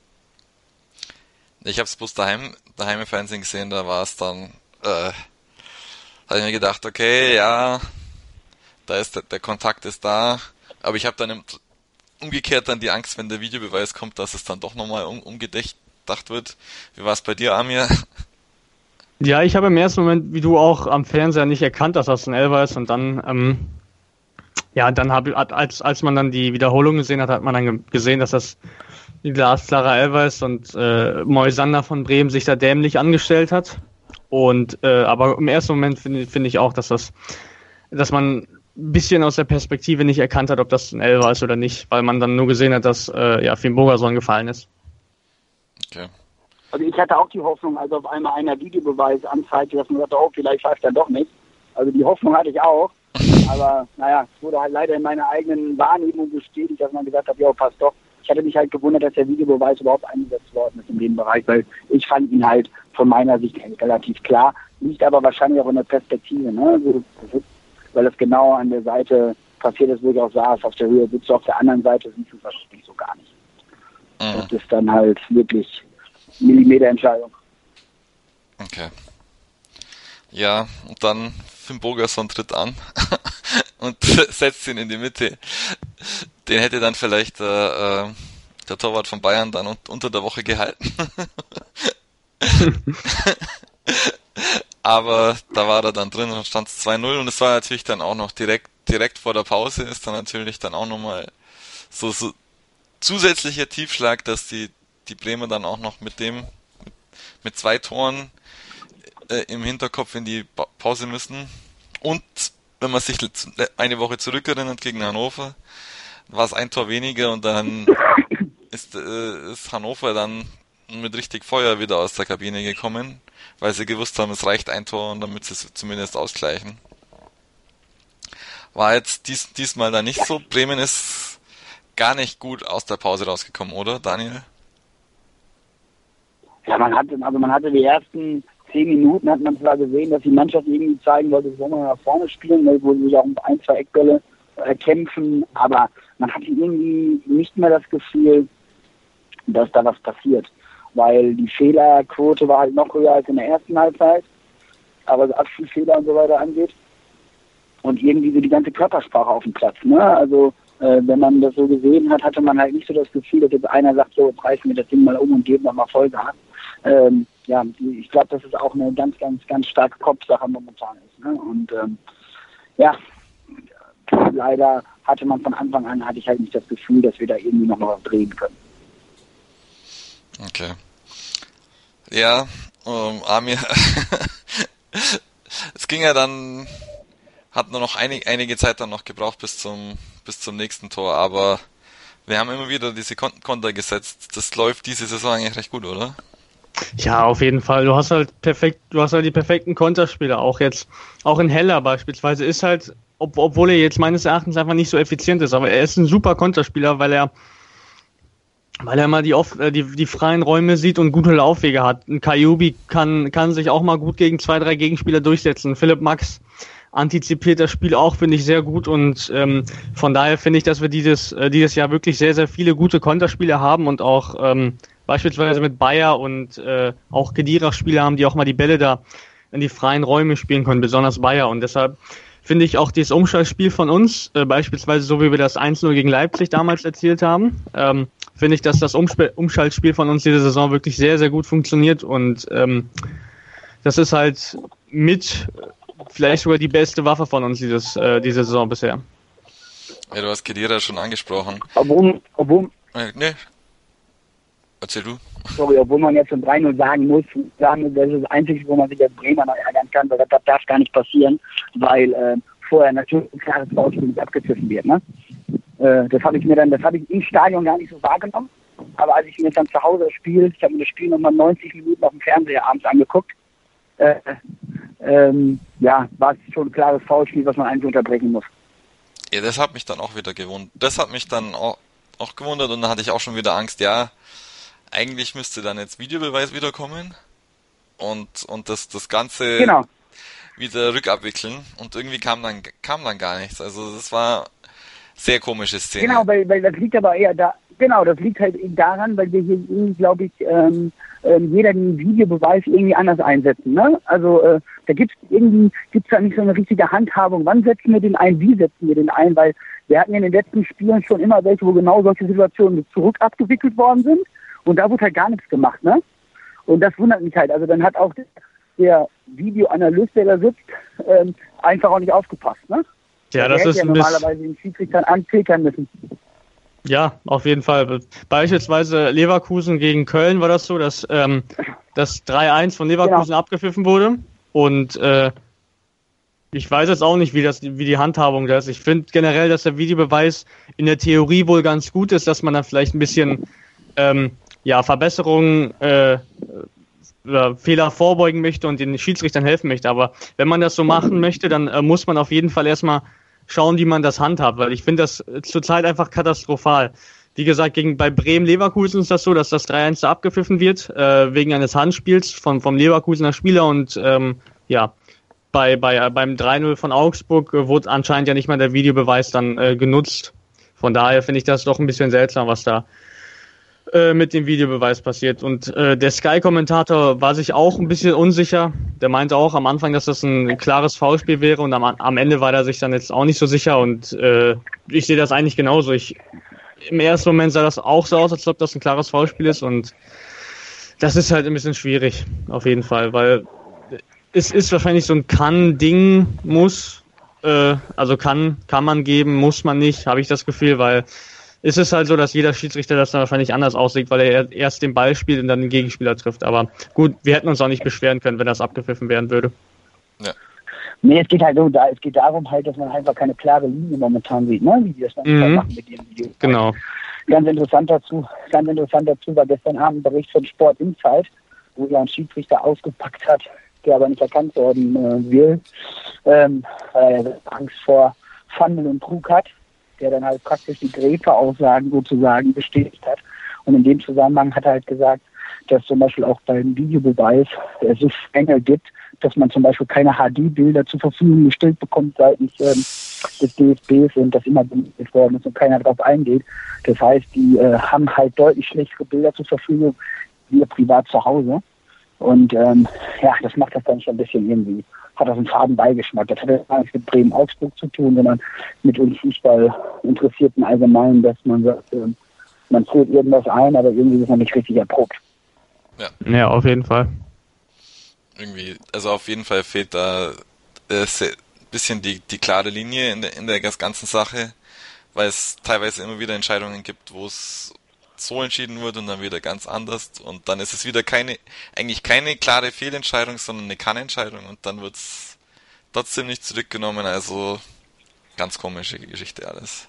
Speaker 2: Ich habe es bloß daheim, daheim im Fernsehen gesehen, da war es dann, äh, habe ich mir gedacht, okay, ja, da ist der, der Kontakt ist da, aber ich habe dann im, umgekehrt dann die Angst, wenn der Videobeweis kommt, dass es dann doch nochmal um, umgedacht wird. Wie war es bei dir, Amir?
Speaker 4: Ja, ich habe im ersten Moment, wie du auch, am Fernseher nicht erkannt, dass das ein Elfer ist und dann, ähm, ja, dann habe als als man dann die Wiederholung gesehen hat, hat man dann gesehen, dass das die glasklare Elfer ist und äh, Moisander von Bremen sich da dämlich angestellt hat. Und äh, aber im ersten Moment finde finde ich auch, dass das, dass man ein bisschen aus der Perspektive nicht erkannt hat, ob das ein Elfer ist oder nicht, weil man dann nur gesehen hat, dass äh, ja Finn Bogerson gefallen ist.
Speaker 2: Okay.
Speaker 3: Also ich hatte auch die Hoffnung, als auf einmal einer Videobeweis anzeigte, dass man sagte, oh, vielleicht pfeift er doch nicht. Also die Hoffnung hatte ich auch. Aber naja, es wurde halt leider in meiner eigenen Wahrnehmung bestätigt, dass man gesagt hat, ja, passt doch. Ich hatte mich halt gewundert, dass der Videobeweis überhaupt eingesetzt worden ist in dem Bereich, weil ich fand ihn halt von meiner Sicht relativ klar. Liegt aber wahrscheinlich auch in der Perspektive, ne? Also, weil das genau an der Seite passiert ist, wo ich auch saß, auf der Höhe sitzt du auf der anderen Seite, siehst du es wahrscheinlich so gar nicht.
Speaker 2: Mhm.
Speaker 3: Das ist dann halt wirklich Millimeterentscheidung.
Speaker 2: Okay. Ja, und dann Finn Bogerson tritt an und setzt ihn in die Mitte. Den hätte dann vielleicht äh, äh, der Torwart von Bayern dann un- unter der Woche gehalten. Aber da war er dann drin und stand es zwei null und es war natürlich dann auch noch direkt direkt vor der Pause, ist dann natürlich dann auch nochmal so, so zusätzlicher Tiefschlag, dass die die Bremer dann auch noch mit dem mit, mit zwei Toren äh, im Hinterkopf in die ba- Pause müssen. Und wenn man sich eine Woche zurückerinnert gegen Hannover, war es ein Tor weniger und dann ist, äh, ist Hannover dann mit richtig Feuer wieder aus der Kabine gekommen, weil sie gewusst haben, es reicht ein Tor und damit sie es zumindest ausgleichen. War jetzt dies, diesmal da nicht so. Bremen ist gar nicht gut aus der Pause rausgekommen, oder, Daniel?
Speaker 3: Ja, man hatte, also man hatte die ersten zehn Minuten, hat man zwar gesehen, dass die Mannschaft irgendwie zeigen wollte, wo man nach vorne spielen, wo sie sich auch um ein, zwei Eckbälle äh, kämpfen, aber man hatte irgendwie nicht mehr das Gefühl, dass da was passiert, weil die Fehlerquote war halt noch höher als in der ersten Halbzeit, aber was Abspielfehler und so weiter angeht und irgendwie so die ganze Körpersprache auf dem Platz, ne? Also äh, wenn man das so gesehen hat, hatte man halt nicht so das Gefühl, dass jetzt einer sagt, so, jetzt reißen wir das Ding mal um und geben nochmal Vollgas. Ähm, ja, ich glaube, dass es auch eine ganz, ganz, ganz starke Kopfsache momentan ist. Ne? Und ähm, ja, leider hatte man von Anfang an, hatte ich halt nicht das Gefühl, dass wir da irgendwie noch was drehen können.
Speaker 2: Okay. Ja, ähm, Amir, es ging ja dann, hat nur noch einig, einige Zeit dann noch gebraucht bis zum, bis zum nächsten Tor, aber wir haben immer wieder diese Kon- Konter gesetzt. Das läuft diese Saison eigentlich recht gut, oder?
Speaker 4: Ja, auf jeden Fall. Du hast halt perfekt, du hast halt die perfekten Konterspieler. Auch jetzt, auch in Heller beispielsweise ist halt, ob, obwohl er jetzt meines Erachtens einfach nicht so effizient ist, aber er ist ein super Konterspieler, weil er, weil er mal die, off, die, die freien Räume sieht und gute Laufwege hat. Ein Kajubi kann, kann sich auch mal gut gegen zwei, drei Gegenspieler durchsetzen. Philipp Max antizipiert das Spiel auch, finde ich, sehr gut und ähm, von daher finde ich, dass wir dieses, äh, dieses Jahr wirklich sehr, sehr viele gute Konterspieler haben und auch ähm, beispielsweise mit Bayer und äh, auch Kedira-Spieler haben, die auch mal die Bälle da in die freien Räume spielen können, besonders Bayer. Und deshalb finde ich auch dieses Umschaltspiel von uns, äh, beispielsweise so wie wir das eins null gegen Leipzig damals erzielt haben, ähm, finde ich, dass das Umsp- Umschaltspiel von uns diese Saison wirklich sehr, sehr gut funktioniert. Und ähm, das ist halt mit vielleicht sogar die beste Waffe von uns dieses, äh, diese Saison bisher.
Speaker 2: Ja, du hast Kedira schon angesprochen.
Speaker 3: Obwohl, obwohl,
Speaker 2: Äh, nee. Erzähl du.
Speaker 3: sorry, obwohl man jetzt schon drei null sagen muss, sagen, das ist das Einzige, wo man sich als Bremer noch ärgern kann, weil das, das darf gar nicht passieren, weil äh, vorher natürlich ein klares Foulspiel nicht abgepfiffen wird. Ne? Äh, das habe ich mir dann, das habe ich im Stadion gar nicht so wahrgenommen, aber als ich mir dann zu Hause spiele, ich habe mir das Spiel nochmal neunzig Minuten auf dem Fernseher abends angeguckt, äh, ähm, ja, war es schon ein klares Foulspiel, was man eigentlich unterbrechen muss.
Speaker 2: Ja, das hat mich dann auch wieder gewundert. Das hat mich dann auch, auch gewundert und dann hatte ich auch schon wieder Angst, ja, eigentlich müsste dann jetzt Videobeweis wiederkommen und, und das, das Ganze
Speaker 3: Genau.
Speaker 2: wieder rückabwickeln und irgendwie kam dann, kam dann gar nichts. Also das war sehr komische Szene.
Speaker 3: Genau, weil, weil das liegt aber eher da, genau, das liegt halt daran, weil wir hier irgendwie, glaube ich, ähm, ähm, jeder den Videobeweis irgendwie anders einsetzen. Ne? Also äh, da gibt es irgendwie, gibt's da nicht so eine richtige Handhabung. Wann setzen wir den ein, wie setzen wir den ein? Weil wir hatten ja in den letzten Spielen schon immer welche, wo genau solche Situationen zurück abgewickelt worden sind. Und da wurde halt gar nichts gemacht, ne? Und das wundert mich halt. Also dann hat auch der Videoanalyst, der da sitzt, ähm, einfach auch nicht aufgepasst, ne?
Speaker 4: Ja,
Speaker 3: der
Speaker 4: das ist
Speaker 3: ja
Speaker 4: ein
Speaker 3: normalerweise den Schiedsrichtern anfiltern müssen.
Speaker 4: Ja, auf jeden Fall. Beispielsweise Leverkusen gegen Köln war das so, dass ähm, das drei eins von Leverkusen genau. abgepfiffen wurde. Und äh, ich weiß jetzt auch nicht, wie das, wie die Handhabung da ist. Ich finde generell, dass der Videobeweis in der Theorie wohl ganz gut ist, dass man dann vielleicht ein bisschen ähm, ja, Verbesserungen, äh, oder Fehler vorbeugen möchte und den Schiedsrichtern helfen möchte. Aber wenn man das so machen möchte, dann äh, muss man auf jeden Fall erstmal schauen, wie man das handhabt, weil ich finde das zurzeit einfach katastrophal. Wie gesagt, gegen, bei Bremen-Leverkusen ist das so, dass das drei eins da abgepfiffen wird, äh, wegen eines Handspiels vom, vom Leverkusener Spieler und ähm, ja, bei, bei, beim drei null von Augsburg äh, wurde anscheinend ja nicht mal der Videobeweis dann äh, genutzt. Von daher finde ich das doch ein bisschen seltsam, was da mit dem Videobeweis passiert. Und äh, der Sky-Kommentator war sich auch ein bisschen unsicher. Der meinte auch am Anfang, dass das ein klares Foulspiel wäre und am, am Ende war er sich dann jetzt auch nicht so sicher und äh, ich sehe das eigentlich genauso. Ich, im ersten Moment sah das auch so aus, als ob das ein klares Foulspiel ist und das ist halt ein bisschen schwierig, auf jeden Fall, weil es ist wahrscheinlich so ein Kann-Ding, muss, äh, also kann, kann man geben, muss man nicht, habe ich das Gefühl, weil ist es halt so, dass jeder Schiedsrichter das dann wahrscheinlich anders auslegt, weil er erst den Ball spielt und dann den Gegenspieler trifft. Aber gut, wir hätten uns auch nicht beschweren können, wenn das abgepfiffen werden würde.
Speaker 2: Ja.
Speaker 3: Nee, es geht halt so, da, es geht darum halt, dass man einfach keine klare Linie momentan sieht, ne? Wie die das manchmal
Speaker 4: Mhm.
Speaker 3: machen mit ihren Videos.
Speaker 4: Genau.
Speaker 3: Ganz interessant dazu, ganz interessant dazu war gestern Abend ein Bericht von Sport Insight, wo ja ein Schiedsrichter ausgepackt hat, der aber nicht erkannt worden äh, will, ähm, weil er Angst vor Fandel und Trug hat, der dann halt praktisch die Gräfe-Aussagen sozusagen bestätigt hat. Und in dem Zusammenhang hat er halt gesagt, dass zum Beispiel auch beim Videobeweis es so Mängel gibt, dass man zum Beispiel keine H D-Bilder zur Verfügung gestellt bekommt seitens ähm, des D F Bs und das immer benutzt worden ist und keiner darauf eingeht. Das heißt, die äh, haben halt deutlich schlechtere Bilder zur Verfügung, wir privat zu Hause. Und ähm, ja, das macht das dann schon ein bisschen irgendwie, hat das einen faden Beigeschmack. Das hat ja gar nichts mit Bremen-Augsburg zu tun, sondern mit uns Fußballinteressierten allgemein, dass man sagt, ähm, man führt irgendwas ein, aber irgendwie ist man nicht richtig erprobt.
Speaker 2: Ja.
Speaker 4: Ja, auf jeden Fall.
Speaker 2: Irgendwie, also auf jeden Fall fehlt da äh, ein bisschen die, die klare Linie in der, in der ganzen Sache, weil es teilweise immer wieder Entscheidungen gibt, wo es so entschieden wird und dann wieder ganz anders und dann ist es wieder keine, eigentlich keine klare Fehlentscheidung, sondern eine Kann-Entscheidung und dann wird es trotzdem nicht zurückgenommen, also ganz komische Geschichte alles.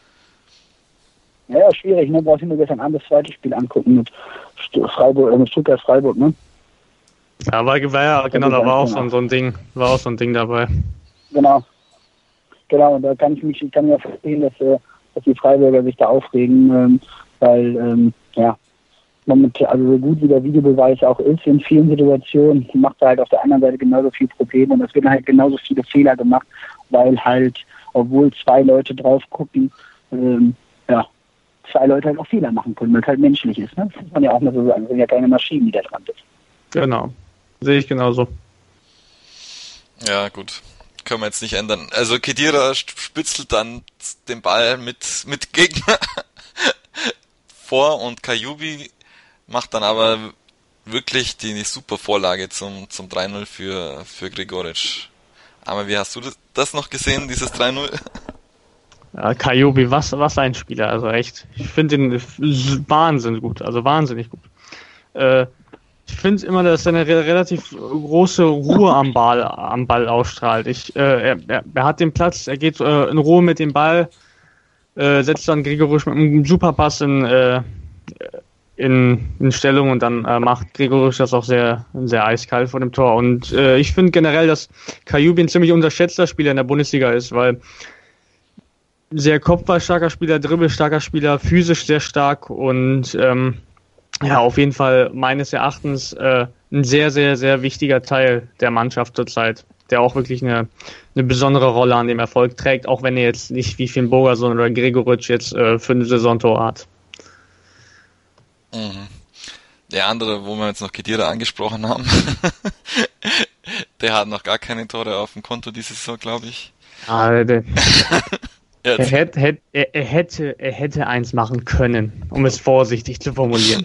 Speaker 3: Ja, schwierig, ne? Brauchst du nur gestern Abend das zweite Spiel angucken mit Freiburg, äh, mit Stuttgart Freiburg, ne?
Speaker 4: Ja, war, war ja, genau, da war auch so, so ein Ding, war auch so ein Ding dabei.
Speaker 3: Genau. Genau, und da kann ich mich, ich kann ja verstehen, dass, äh, dass die Freiburger sich da aufregen, ähm, weil, ähm, ja, momentan, also so gut wie der Videobeweis auch ist, in vielen Situationen macht er halt auf der anderen Seite genauso viel Probleme und es werden halt genauso viele Fehler gemacht, weil halt, obwohl zwei Leute drauf gucken, ähm, ja, zwei Leute halt auch Fehler machen können, weil es halt menschlich ist, ne? Das muss man ja auch mal so sagen, es sind ja keine Maschinen, die da dran sind.
Speaker 4: Genau. Sehe ich genauso.
Speaker 2: Ja, gut. Können wir jetzt nicht ändern. Also Khedira spitzelt dann den Ball mit, mit Gegner vor und Kajubi macht dann aber wirklich die super Vorlage zum, zum drei null für, für Gregoritsch. Aber wie hast du das, das noch gesehen, dieses drei null?
Speaker 4: Ja, Kajubi, was, was ein Spieler, also echt. Ich finde ihn wahnsinnig gut, also wahnsinnig gut. Äh, Ich finde immer, dass er eine re- relativ große Ruhe am Ball, am Ball ausstrahlt. Ich, äh, er, er, er hat den Platz, er geht äh, in Ruhe mit dem Ball, äh, setzt dann Gregoritsch mit einem Superpass in, äh, in, in Stellung und dann äh, macht Gregoritsch das auch sehr, sehr eiskalt vor dem Tor. Und äh, ich finde generell, dass Kajubi ein ziemlich unterschätzter Spieler in der Bundesliga ist, weil sehr kopfballstarker Spieler, dribbelstarker Spieler, physisch sehr stark und ähm, ja, auf jeden Fall meines Erachtens äh, ein sehr, sehr, sehr wichtiger Teil der Mannschaft zurzeit, der auch wirklich eine, eine besondere Rolle an dem Erfolg trägt, auch wenn er jetzt nicht wie Finn Bogerson oder Gregoritsch jetzt äh, für eine Saisontor hat.
Speaker 2: Mhm. Der andere, wo wir jetzt noch Khedira angesprochen haben, der hat noch gar keine Tore auf dem Konto diese Saison, glaube ich.
Speaker 4: Ah, der,
Speaker 2: Ja,
Speaker 4: er, hätte, hätte, er, er, hätte, er hätte eins machen können, um es vorsichtig zu formulieren.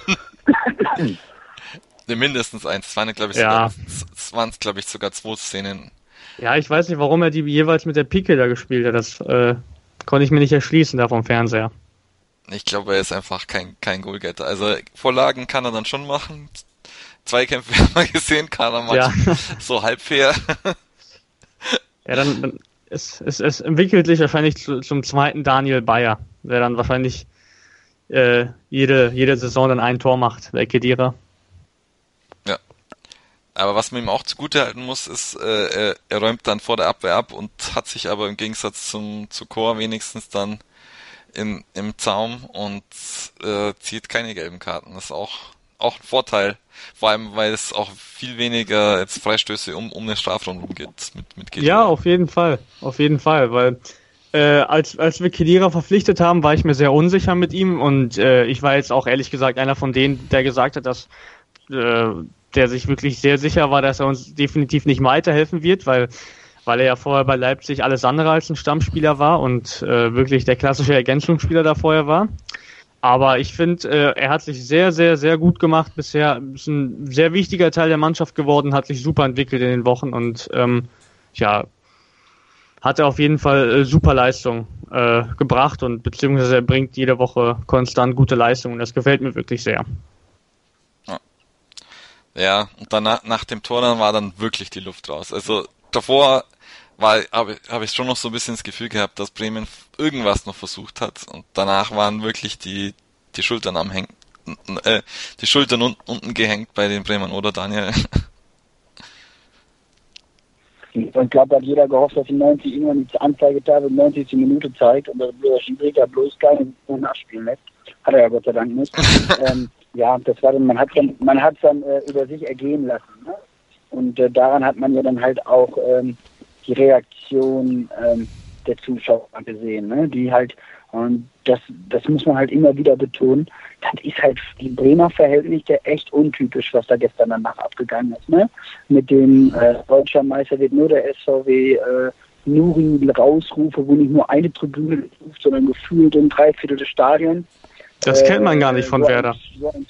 Speaker 2: mindestens eins. Es waren, glaube ich,
Speaker 4: Ja.
Speaker 2: sogar, es waren, glaube ich, sogar zwei Szenen.
Speaker 4: Ja, ich weiß nicht, warum er die jeweils mit der Pike da gespielt hat. Das äh, konnte ich mir nicht erschließen da vom Fernseher.
Speaker 2: Ich glaube, er ist einfach kein, kein Goalgetter. Also Vorlagen kann er dann schon machen. Zweikämpfe haben wir gesehen, kann er manchmal so halb fair.
Speaker 4: Ja, dann, dann es, es, es entwickelt sich wahrscheinlich zu, zum zweiten Daniel Bayer, der dann wahrscheinlich äh, jede, jede Saison dann ein Tor macht, der Khedira.
Speaker 2: Ja. Aber was man ihm auch zugutehalten muss, ist, äh, er, er räumt dann vor der Abwehr ab und hat sich aber im Gegensatz zum zu Chor wenigstens dann in, im Zaum und äh, zieht keine gelben Karten. Das ist auch, auch ein Vorteil. Vor allem, weil es auch viel weniger jetzt Freistöße um, um den Strafraum rum geht. Mit, mit
Speaker 4: Ja, auf jeden Fall. Auf jeden Fall, weil äh, als, als wir Khedira verpflichtet haben, war ich mir sehr unsicher mit ihm und äh, ich war jetzt auch ehrlich gesagt einer von denen, der gesagt hat, dass äh, der sich wirklich sehr sicher war, dass er uns definitiv nicht weiterhelfen wird, weil weil er ja vorher bei Leipzig alles andere als ein Stammspieler war und äh, wirklich der klassische Ergänzungsspieler da vorher war. Aber ich finde, äh, er hat sich sehr, sehr, sehr gut gemacht bisher. Ist ein sehr wichtiger Teil der Mannschaft geworden, hat sich super entwickelt in den Wochen und ähm, ja, hat er auf jeden Fall äh, super Leistung äh, gebracht und beziehungsweise er bringt jede Woche konstant gute Leistung und das gefällt mir wirklich sehr.
Speaker 2: Ja, ja und danach, nach dem Tor dann war dann wirklich die Luft raus. Also davor war, habe hab ich schon noch so ein bisschen das Gefühl gehabt, dass Bremen irgendwas noch versucht hat und danach waren wirklich die, die Schultern am Hängen, äh, die Schultern un, unten gehängt bei den Bremern, oder Daniel?
Speaker 3: Ich glaube, da hat jeder gehofft, dass die neunzig irgendwann die Anzeigetafel neunzigste Minute zeigt und der Schiedsrichter bloß keine nachspielen lässt. Hat er ja Gott sei Dank nicht. ähm, ja, das war dann, man hat dann, man hat dann äh, über sich ergehen lassen. Ne? Und äh, daran hat man ja dann halt auch ähm, die Reaktion ähm, der Zuschauer gesehen, ne? Die halt, und das, das muss man halt immer wieder betonen, das ist halt die Bremer Verhältnisse echt untypisch, was da gestern danach abgegangen ist, ne? Mit dem äh, deutscher Meister wird nur der S V W äh, Nuri rausrufe, wo nicht nur eine Tribüne ruft, sondern gefühlt ein Dreiviertel des Stadions.
Speaker 4: Das äh, kennt man gar nicht von
Speaker 3: so
Speaker 4: Werder.
Speaker 3: Ein, so ein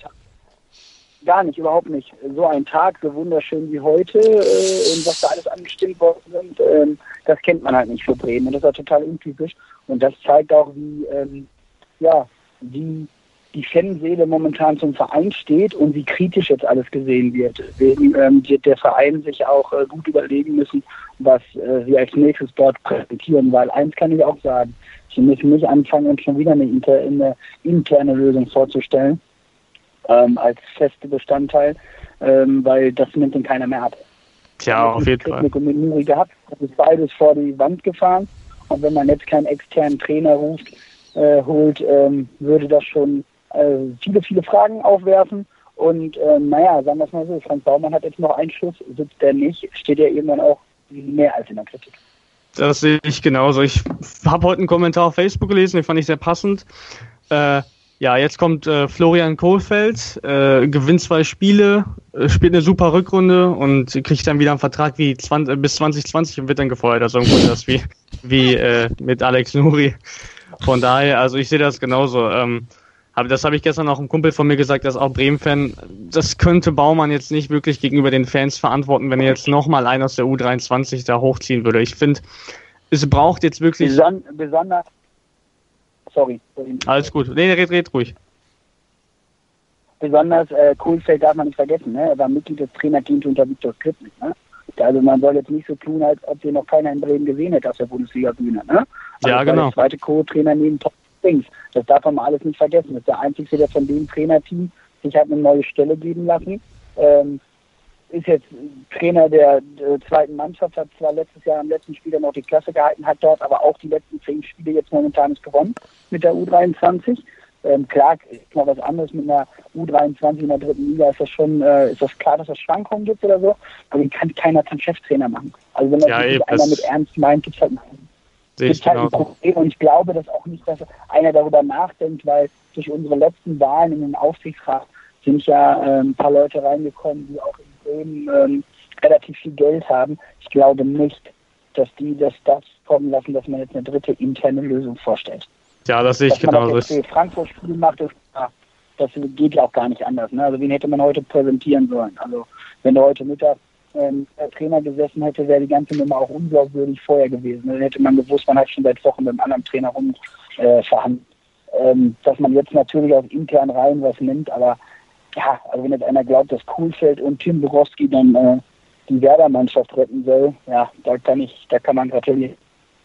Speaker 3: Gar nicht, überhaupt nicht. So ein Tag, so wunderschön wie heute äh, und was da alles angestimmt worden sind, ähm, das kennt man halt nicht für Bremen. Und das ist halt total untypisch. Und das zeigt auch, wie, ähm, ja, wie die Fanseele momentan zum Verein steht und wie kritisch jetzt alles gesehen wird. Deswegen ähm, wird der Verein sich auch äh, gut überlegen müssen, was äh, sie als nächstes dort präsentieren. Weil eins kann ich auch sagen, sie müssen nicht anfangen, uns schon wieder eine, inter, eine interne Lösung vorzustellen. Ähm, als feste Bestandteil, ähm, weil das nimmt dann keiner mehr ab.
Speaker 4: Tja, auf jeden Fall.
Speaker 3: Mit Nuri gehabt, das ist beides vor die Wand gefahren und wenn man jetzt keinen externen Trainer ruft, äh, holt, ähm, würde das schon äh, viele, viele Fragen aufwerfen und äh, naja, sagen wir es mal so, Frank Baumann hat jetzt noch einen Schuss, sitzt der nicht, steht er irgendwann auch mehr als in der Kritik.
Speaker 4: Das sehe ich genauso. Ich habe heute einen Kommentar auf Facebook gelesen, den fand ich sehr passend. Äh, Ja, jetzt kommt äh, Florian Kohlfeld, äh, gewinnt zwei Spiele, äh, spielt eine super Rückrunde und kriegt dann wieder einen Vertrag wie zwanzig, bis zwanzig zwanzig und wird dann gefeuert. Also im Grunde das wie, wie äh, mit Alex Nuri. Von daher, also ich sehe das genauso. Ähm, aber das habe ich gestern auch einem Kumpel von mir gesagt, dass auch Bremen-Fan, das könnte Baumann jetzt nicht wirklich gegenüber den Fans verantworten, wenn er jetzt nochmal einen aus der U dreiundzwanzig da hochziehen würde. Ich finde, es braucht jetzt wirklich...
Speaker 3: Beson- besonders Sorry.
Speaker 4: Alles gut. Nee, red, red ruhig.
Speaker 3: Besonders äh, Kohlfeld darf man nicht vergessen, ne? Er war Mitglied des Trainerteams unter Viktor Skripnik, ne? Also man soll jetzt nicht so tun, als ob wir noch keiner in Bremen gesehen hätte auf der Bundesliga-Bühne, ne? Also
Speaker 4: ja, genau.
Speaker 3: Der zweite Co-Trainer neben Top Dings. Das darf man mal alles nicht vergessen. Das ist der Einzige, der von dem Trainerteam sich hat eine neue Stelle geben lassen. Ähm, ist jetzt Trainer der, der zweiten Mannschaft, hat zwar letztes Jahr am letzten Spiel noch die Klasse gehalten, hat dort aber auch die letzten zehn Spiele jetzt momentan nicht gewonnen mit der U dreiundzwanzig. Ähm, klar, ist mal was anderes mit einer U dreiundzwanzig in der dritten Liga, ist das schon, äh, ist das klar, dass es Schwankungen gibt oder so, aber den kann keiner zum Cheftrainer machen. Also wenn das
Speaker 4: ja,
Speaker 3: wirklich
Speaker 4: eben,
Speaker 3: einer mit Ernst meint, gibt es halt, gibt's halt ein Problem und ich glaube, dass auch nicht, dass einer darüber nachdenkt, weil durch unsere letzten Wahlen in den Aufsichtsrat sind ja äh, ein paar Leute reingekommen, die auch in Bremen ähm, relativ viel Geld haben. Ich glaube nicht, dass die das, das kommen lassen, dass man jetzt eine dritte interne Lösung vorstellt.
Speaker 4: Ja, das sehe ich genauso.
Speaker 3: Dass man das Frankfurt-Spiel macht, ist, ja, das geht ja auch gar nicht anders. Ne? Also wen hätte man heute präsentieren sollen? Also wenn da heute Mittag ähm, der Trainer gesessen hätte, wäre die ganze Nummer auch unglaubwürdig vorher gewesen. Dann hätte man gewusst, man hat schon seit Wochen mit einem anderen Trainer rum äh, verhandelt. Ähm, dass man jetzt natürlich aus internen Reihen was nimmt, aber ja, also wenn jetzt einer glaubt, dass Kohlfeld und Tim Borowski dann äh, die Werder-Mannschaft retten soll, ja, da kann ich, da kann man gratulieren.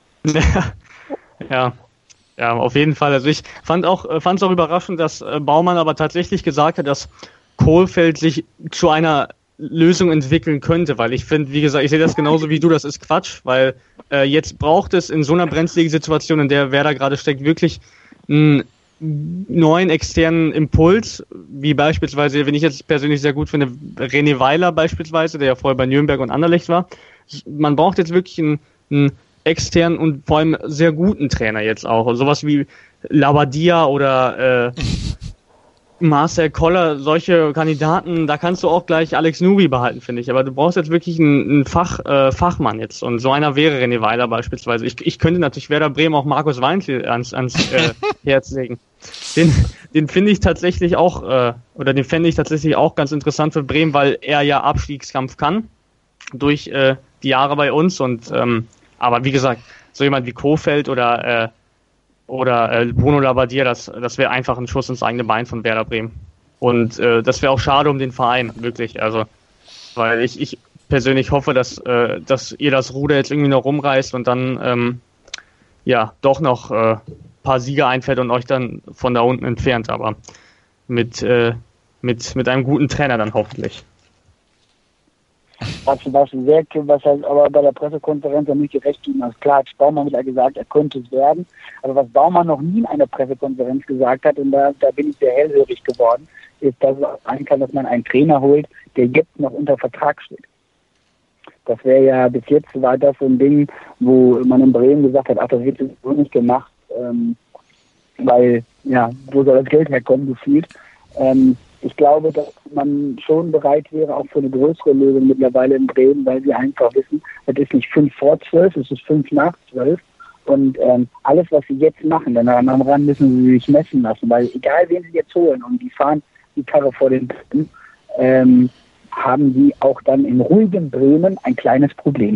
Speaker 4: ja, ja, auf jeden Fall. Also ich fand auch, fand es auch überraschend, dass äh, Baumann aber tatsächlich gesagt hat, dass Kohlfeld sich zu einer Lösung entwickeln könnte, weil ich finde, wie gesagt, ich sehe das genauso wie du, das ist Quatsch, weil äh, jetzt braucht es in so einer brenzligen Situation, in der Werder gerade steckt, wirklich einen neuen externen Impuls, wie beispielsweise, wenn ich jetzt persönlich sehr gut finde, René Weiler beispielsweise, der ja vorher bei Nürnberg und Anderlecht war. Man braucht jetzt wirklich einen, einen externen und vor allem sehr guten Trainer jetzt auch. Sowas wie Labadia oder äh, Marcel Koller, solche Kandidaten, da kannst du auch gleich Alex Nuri behalten, finde ich. Aber du brauchst jetzt wirklich einen, einen Fach, äh, Fachmann jetzt. Und so einer wäre René Weiler beispielsweise. Ich, ich könnte natürlich Werder Bremen auch Markus Weinzel ans, ans äh, Herz legen. Den, den finde ich tatsächlich auch, äh, oder den fände ich tatsächlich auch ganz interessant für Bremen, weil er ja Abstiegskampf kann durch äh, die Jahre bei uns und ähm, aber wie gesagt, so jemand wie Kohfeldt oder äh, oder äh, Bruno Labbadia, das das wäre einfach ein Schuss ins eigene Bein von Werder Bremen. Und äh, das wäre auch schade um den Verein, wirklich. Also, weil ich, ich persönlich hoffe, dass, äh, dass ihr das Ruder jetzt irgendwie noch rumreißt und dann ähm, ja doch noch äh, paar Siege einfährt und euch dann von da unten entfernt, aber mit, äh, mit, mit einem guten Trainer dann hoffentlich.
Speaker 3: Was, was, sehr, was halt aber bei der Pressekonferenz ja nicht gerecht ging. Also klar hat Baumann wieder gesagt, er könnte es werden. Aber was Baumann noch nie in einer Pressekonferenz gesagt hat, und da, da bin ich sehr hellhörig geworden, ist, dass es auch sein kann, dass man einen Trainer holt, der jetzt noch unter Vertrag steht. Das wäre ja, bis jetzt war das so ein Ding, wo man in Bremen gesagt hat, ach, das wird so nicht gemacht, ähm, weil, ja, wo soll das Geld herkommen, gefühlt. Ähm, Ich glaube, dass man schon bereit wäre, auch für eine größere Lösung mittlerweile in Bremen, weil wir einfach wissen, es ist nicht fünf vor zwölf, es ist fünf nach zwölf. Und ähm, alles, was sie jetzt machen, dann am Rand müssen sie sich messen lassen, weil egal, wen sie jetzt holen und die fahren die Karre vor den Bremen, ähm, haben die auch dann in ruhigem Bremen ein kleines Problem.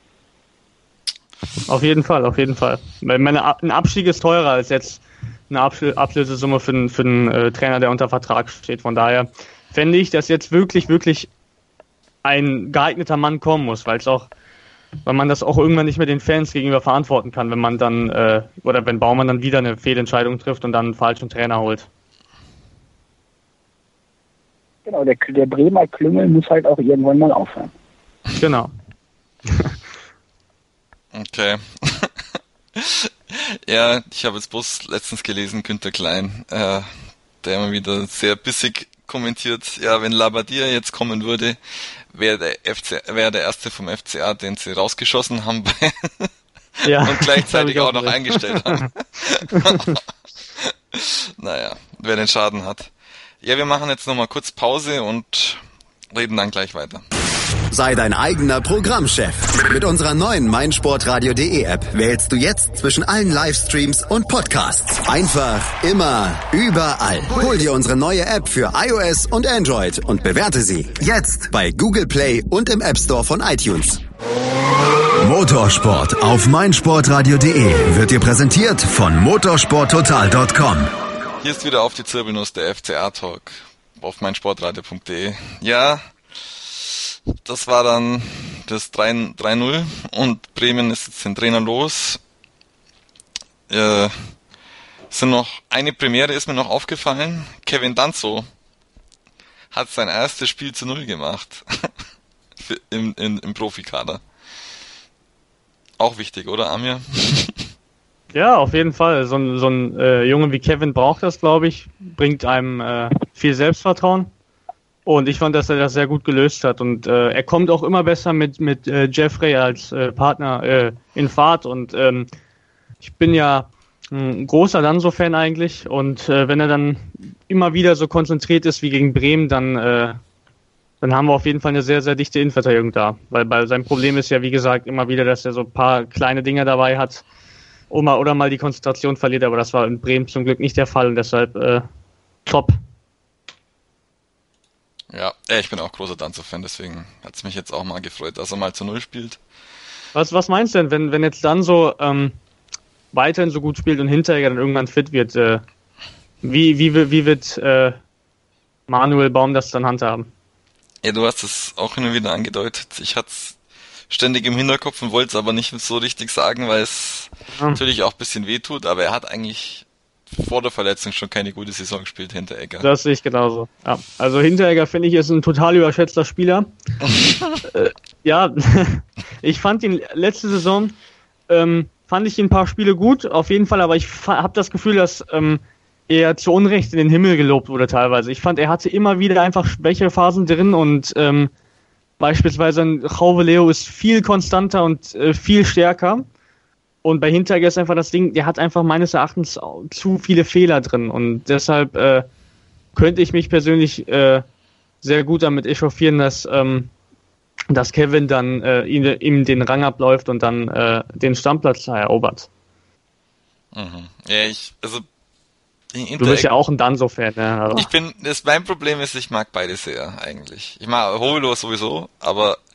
Speaker 4: Auf jeden Fall, auf jeden Fall. Weil meine, ein Abstieg ist teurer als jetzt eine Ablösesumme für einen, für einen äh, Trainer, der unter Vertrag steht. Von daher fände ich, dass jetzt wirklich, wirklich ein geeigneter Mann kommen muss, weil es auch, weil man das auch irgendwann nicht mehr den Fans gegenüber verantworten kann, wenn man dann, äh, oder wenn Baumann dann wieder eine Fehlentscheidung trifft und dann einen falschen Trainer holt.
Speaker 3: Genau, der, der Bremer Klüngel muss halt auch irgendwann mal aufhören.
Speaker 4: Genau.
Speaker 2: Okay. Ja, ich habe jetzt bloß letztens gelesen, Günther Klein, äh, der immer wieder sehr bissig kommentiert, ja, wenn Labbadia jetzt kommen würde, wäre der F C, wäre der erste vom F C A, den sie rausgeschossen haben bei
Speaker 4: ja,
Speaker 2: und gleichzeitig auch, auch noch
Speaker 4: recht.
Speaker 2: eingestellt haben. Naja, wer den Schaden hat. Ja, wir machen jetzt nochmal kurz Pause und reden dann gleich weiter.
Speaker 1: Sei dein eigener Programmchef. Mit unserer neuen meinsportradio punkt de App wählst du jetzt zwischen allen Livestreams und Podcasts. Einfach, immer, überall. Hol dir unsere neue App für iOS und Android und bewerte sie jetzt bei Google Play und im App Store von iTunes. Motorsport auf meinsportradio punkt de wird dir präsentiert von motorsporttotal punkt com.
Speaker 2: Hier ist wieder auf die Zirbelnuss der F C A-Talk auf meinsportradio punkt de. Ja, das war dann das drei null und Bremen ist jetzt den Trainer los. Äh, sind noch eine Premiere ist mir noch aufgefallen. Kevin Danso hat sein erstes Spiel zu Null gemacht im, im, im Profikader. Auch wichtig, oder Amir?
Speaker 4: Ja, auf jeden Fall. So ein, so ein äh, Junge wie Kevin braucht das, glaube ich. Bringt einem äh, viel Selbstvertrauen. Und ich fand, dass er das sehr gut gelöst hat. Und äh, er kommt auch immer besser mit mit äh, Jeffrey als äh, Partner äh, in Fahrt. Und ähm, ich bin ja ein großer Danso-Fan eigentlich. Und äh, wenn er dann immer wieder so konzentriert ist wie gegen Bremen, dann äh, dann haben wir auf jeden Fall eine sehr, sehr dichte Innenverteidigung da. Weil, weil sein Problem ist ja, wie gesagt, immer wieder, dass er so ein paar kleine Dinge dabei hat oder, oder mal die Konzentration verliert. Aber das war in Bremen zum Glück nicht der Fall. Und deshalb äh, top.
Speaker 2: Ja, ich bin auch großer Danzo-Fan, deswegen hat es mich jetzt auch mal gefreut, dass er mal zu Null spielt.
Speaker 4: Was, was meinst du denn, wenn, wenn jetzt Danso ähm, weiterhin so gut spielt und Hinteregger dann irgendwann fit wird? Äh, wie, wie, wie wird äh, Manuel Baum das dann handhaben?
Speaker 2: Ja, du hast es auch hin und wieder angedeutet. Ich hatte es ständig im Hinterkopf und wollte es aber nicht so richtig sagen, weil es ja. natürlich auch ein bisschen wehtut, aber er hat eigentlich vor der Verletzung schon keine gute Saison gespielt, Hinteregger.
Speaker 4: Das sehe ich genauso. Ja. Also Hinteregger, finde ich, ist ein total überschätzter Spieler. äh, ja, ich fand ihn letzte Saison, ähm, fand ich ihn ein paar Spiele gut, auf jeden Fall, aber ich habe das Gefühl, dass ähm, er zu Unrecht in den Himmel gelobt wurde teilweise. Ich fand, er hatte immer wieder einfach Schwächephasen drin und ähm, beispielsweise ein Jauve Leo ist viel konstanter und äh, viel stärker. Und bei Hinteregger ist einfach das Ding, der hat einfach meines Erachtens zu viele Fehler drin. Und deshalb äh, könnte ich mich persönlich äh, sehr gut damit echauffieren, dass, ähm, dass Kevin dann äh, ihm, ihm den Rang abläuft und dann äh, den Stammplatz erobert.
Speaker 2: Mhm. Ja, ich, also
Speaker 4: du bist ja auch ein Danso-Fan, ne? Also.
Speaker 2: Ich bin, das mein Problem ist, ich mag beide sehr eigentlich. Ich mag Hovelo sowieso, aber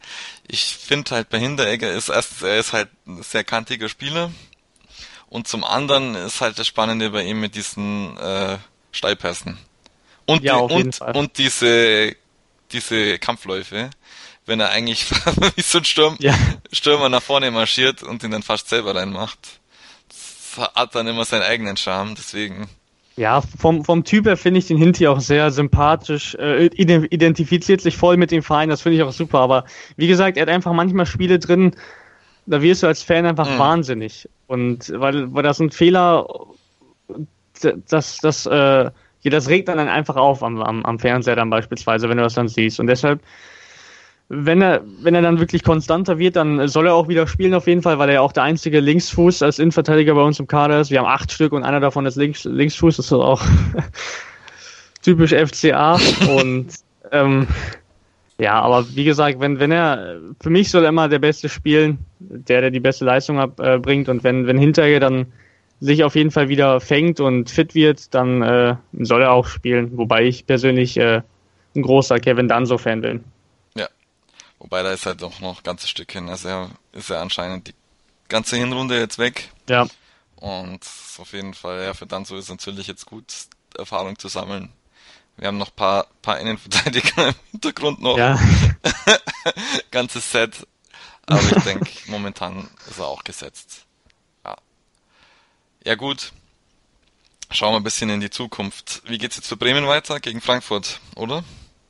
Speaker 2: Ich finde halt bei Hinteregger ist erstens, er ist halt ein sehr kantiger Spieler und zum anderen ist halt das Spannende bei ihm mit diesen äh, Steilpässen. Und,
Speaker 4: ja,
Speaker 2: die,
Speaker 4: auf jeden
Speaker 2: und,
Speaker 4: Fall.
Speaker 2: und diese, diese Kampfläufe, wenn er eigentlich wie so ein Sturm,
Speaker 4: Ja.
Speaker 2: Stürmer nach vorne marschiert und ihn dann fast selber reinmacht. Das hat dann immer seinen eigenen Charme, deswegen.
Speaker 4: Ja, vom, vom Typ her finde ich den Hinti auch sehr sympathisch, äh, identifiziert sich voll mit dem Verein, das finde ich auch super, aber wie gesagt, er hat einfach manchmal Spiele drin, da wirst du als Fan einfach
Speaker 2: Mhm.
Speaker 4: wahnsinnig. Und weil, weil das ein Fehler, das, das, äh, ja, das regt dann einfach auf am, am, am Fernseher dann beispielsweise, wenn du das dann siehst. Und deshalb, wenn er, wenn er dann wirklich konstanter wird, dann soll er auch wieder spielen auf jeden Fall, weil er ja auch der einzige Linksfuß als Innenverteidiger bei uns im Kader ist. Wir haben acht Stück und einer davon ist Links, Linksfuß, das ist auch typisch F C A. Und ähm, ja, aber wie gesagt, wenn, wenn er, für mich soll er immer der Beste spielen, der, der die beste Leistung abbringt. Und wenn, wenn Hinteregger dann sich auf jeden Fall wieder fängt und fit wird, dann äh, soll er auch spielen. Wobei ich persönlich äh, ein großer Kevin Danso-Fan bin.
Speaker 2: Ja. Wobei da ist halt doch noch ein ganzes Stück hin. Also er ist ja anscheinend die ganze Hinrunde jetzt weg.
Speaker 4: Ja.
Speaker 2: Und auf jeden Fall, ja, für Danzo ist natürlich jetzt gut, Erfahrung zu sammeln. Wir haben noch ein paar, paar Innenverteidiger im Hintergrund noch.
Speaker 4: Ja.
Speaker 2: Ganzes Set. Aber ich denke, momentan ist er auch gesetzt. Ja. Ja gut. Schauen wir ein bisschen in die Zukunft. Wie geht's jetzt für Bremen weiter? Gegen Frankfurt, oder?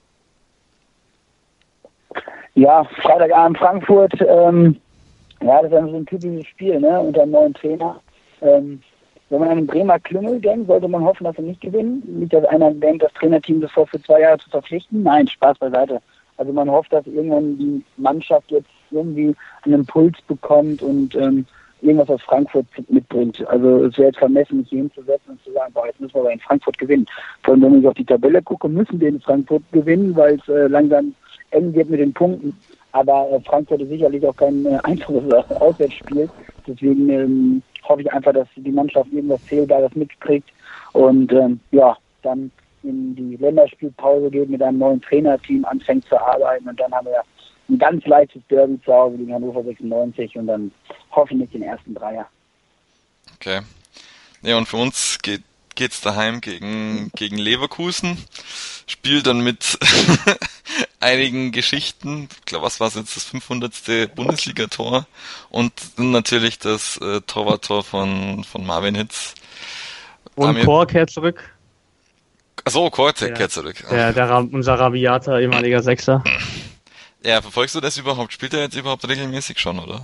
Speaker 3: Ja, Freitagabend Frankfurt, ähm, ja, das ist so ein typisches Spiel, ne, unter einem neuen Trainer. Ähm, wenn man an den Bremer Klüngel denkt, sollte man hoffen, dass sie nicht gewinnen. Nicht, dass einer denkt, das Trainerteam das vor für zwei Jahre zu verpflichten. Nein, Spaß beiseite. Also man hofft, dass irgendwann die Mannschaft jetzt irgendwie einen Impuls bekommt und ähm, irgendwas aus Frankfurt mitbringt. Also es wäre jetzt vermessen, mich hier hinzusetzen und zu sagen, boah, jetzt müssen wir aber in Frankfurt gewinnen. Vor allem, wenn ich auf die Tabelle gucke, müssen wir in Frankfurt gewinnen, weil es äh, langsam eng wird mit den Punkten. Aber äh, Frankfurt ist sicherlich auch kein äh, einfaches Auswärtsspiel. Deswegen ähm, hoffe ich einfach, dass die Mannschaft irgendwas Zählbares mitkriegt und ähm, ja, dann in die Länderspielpause geht, mit einem neuen Trainerteam anfängt zu arbeiten und dann haben wir ein ganz leichtes Derby zu Hause gegen Hannover sechsundneunzig und dann hoffentlich den ersten Dreier.
Speaker 2: Okay. Ja, und für uns geht geht's daheim gegen gegen Leverkusen. Spiel dann mit einigen Geschichten. Ich glaube, was war es jetzt, das fünfhundertste Bundesliga-Tor und natürlich das äh, Torwarttor von von Marvin Hitz.
Speaker 4: Und
Speaker 2: Amir-
Speaker 4: Kork kehrt zurück.
Speaker 2: Achso, Kortek
Speaker 4: Ja.
Speaker 2: kehrt zurück.
Speaker 4: Der, der, Ra- unser rabiater ehemaliger Sechser.
Speaker 2: Ja, verfolgst du das überhaupt? Spielt er jetzt überhaupt regelmäßig schon, oder?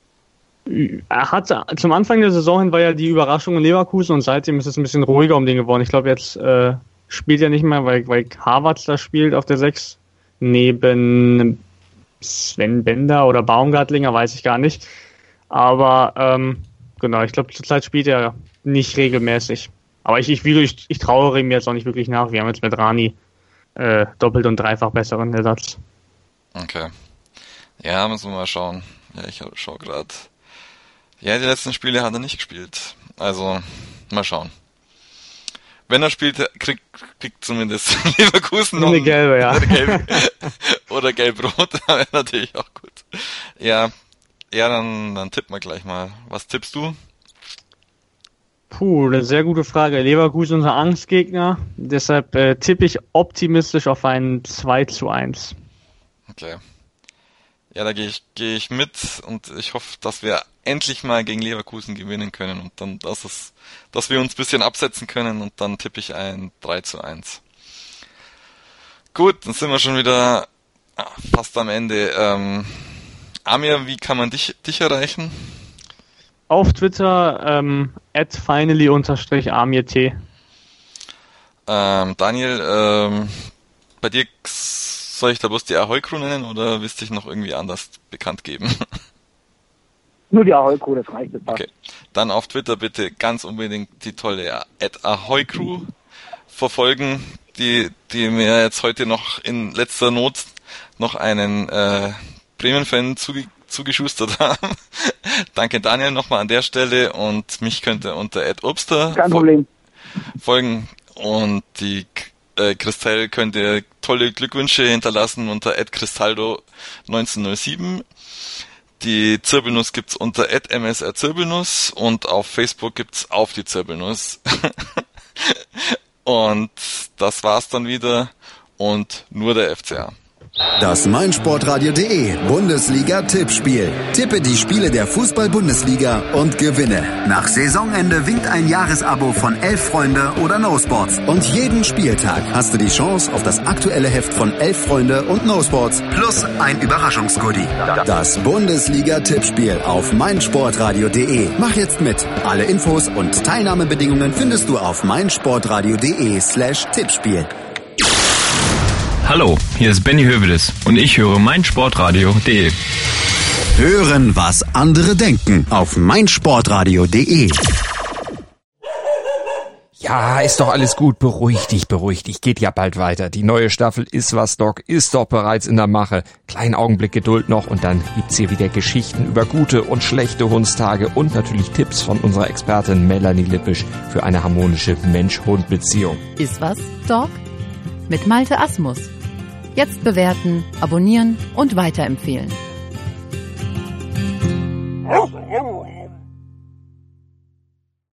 Speaker 4: Er hat zum Anfang der Saison hin war ja die Überraschung in Leverkusen und seitdem ist es ein bisschen ruhiger um den geworden. Ich glaube, jetzt äh, spielt er nicht mehr, weil, weil Havertz da spielt auf der sechs. Neben Sven Bender oder Baumgartlinger, weiß ich gar nicht. Aber ähm, genau, ich glaube, zurzeit spielt er nicht regelmäßig. Aber ich, ich, ich, ich trauere ihm jetzt auch nicht wirklich nach. Wir haben jetzt mit Rani äh, doppelt und dreifach besseren Ersatz.
Speaker 2: Okay. Ja, müssen wir mal schauen. Ja, ich schau gerade. Ja, die letzten Spiele hat er nicht gespielt. Also, mal schauen. Wenn er spielt, kriegt, kriegt zumindest Leverkusen noch
Speaker 4: Eine gelbe, ja.
Speaker 2: Oder, gelb, oder gelb-rot, wäre natürlich auch gut. Ja, ja, dann, dann tippen wir gleich mal. Was tippst du?
Speaker 4: Puh, eine sehr gute Frage. Leverkusen unser Angstgegner. Deshalb äh, tippe ich optimistisch auf ein zwei zu eins.
Speaker 2: Okay. Ja, da gehe ich, gehe ich mit und ich hoffe, dass wir endlich mal gegen Leverkusen gewinnen können und dann, dass es, dass wir uns ein bisschen absetzen können und dann tippe ich ein drei zu eins. Gut, dann sind wir schon wieder fast am Ende. Ähm, Amir, wie kann man dich, dich erreichen?
Speaker 4: Auf Twitter ähm, at finally unterstrich amirt.
Speaker 2: Ähm, Daniel, ähm, bei dir soll ich da bloß die Ahoi-Crew nennen oder willst du dich noch irgendwie anders bekannt geben?
Speaker 3: Nur die Ahoi-Crew, das reicht jetzt.
Speaker 2: Okay. Dann auf Twitter bitte ganz unbedingt die tolle at Ahoi-Crew verfolgen, die, die mir jetzt heute noch in letzter Not noch einen äh, Bremen-Fan zuge zugeschustert haben. Danke Daniel nochmal an der Stelle und mich könnt ihr unter at Obster
Speaker 3: Kein Problem.
Speaker 2: folgen und die äh, Kristall könnt ihr tolle Glückwünsche hinterlassen unter at cristaldo neunzehnhundertsieben. Die Zirbelnuss gibt's unter at msrzirbelnuss und auf Facebook gibt's auf die Zirbelnuss. Und das war's dann wieder und nur der F C A.
Speaker 1: Das meinsportradio.de Bundesliga-Tippspiel. Tippe die Spiele der Fußball-Bundesliga und gewinne. Nach Saisonende winkt ein Jahresabo von Elf Freunde oder No Sports. Und jeden Spieltag hast du die Chance auf das aktuelle Heft von Elf Freunde und No Sports plus ein Überraschungsgoodie. Das Bundesliga-Tippspiel auf meinsportradio.de. Mach jetzt mit. Alle Infos und Teilnahmebedingungen findest du auf meinsportradio.de slash Tippspiel.
Speaker 6: Hallo, hier ist Benny Hövedes und ich höre meinsportradio punkt de.
Speaker 1: Hören, was andere denken auf meinsportradio punkt de.
Speaker 5: Ja, ist doch alles gut. Beruhig dich, beruhig dich. Geht ja bald weiter. Die neue Staffel Ist was, Doc ist doch bereits in der Mache. Kleinen Augenblick Geduld noch und dann gibt's hier wieder Geschichten über gute und schlechte Hundstage und natürlich Tipps von unserer Expertin Melanie Lippisch für eine harmonische Mensch-Hund-Beziehung.
Speaker 7: Ist was, Doc? Mit Malte Asmus. Jetzt bewerten, abonnieren und weiterempfehlen.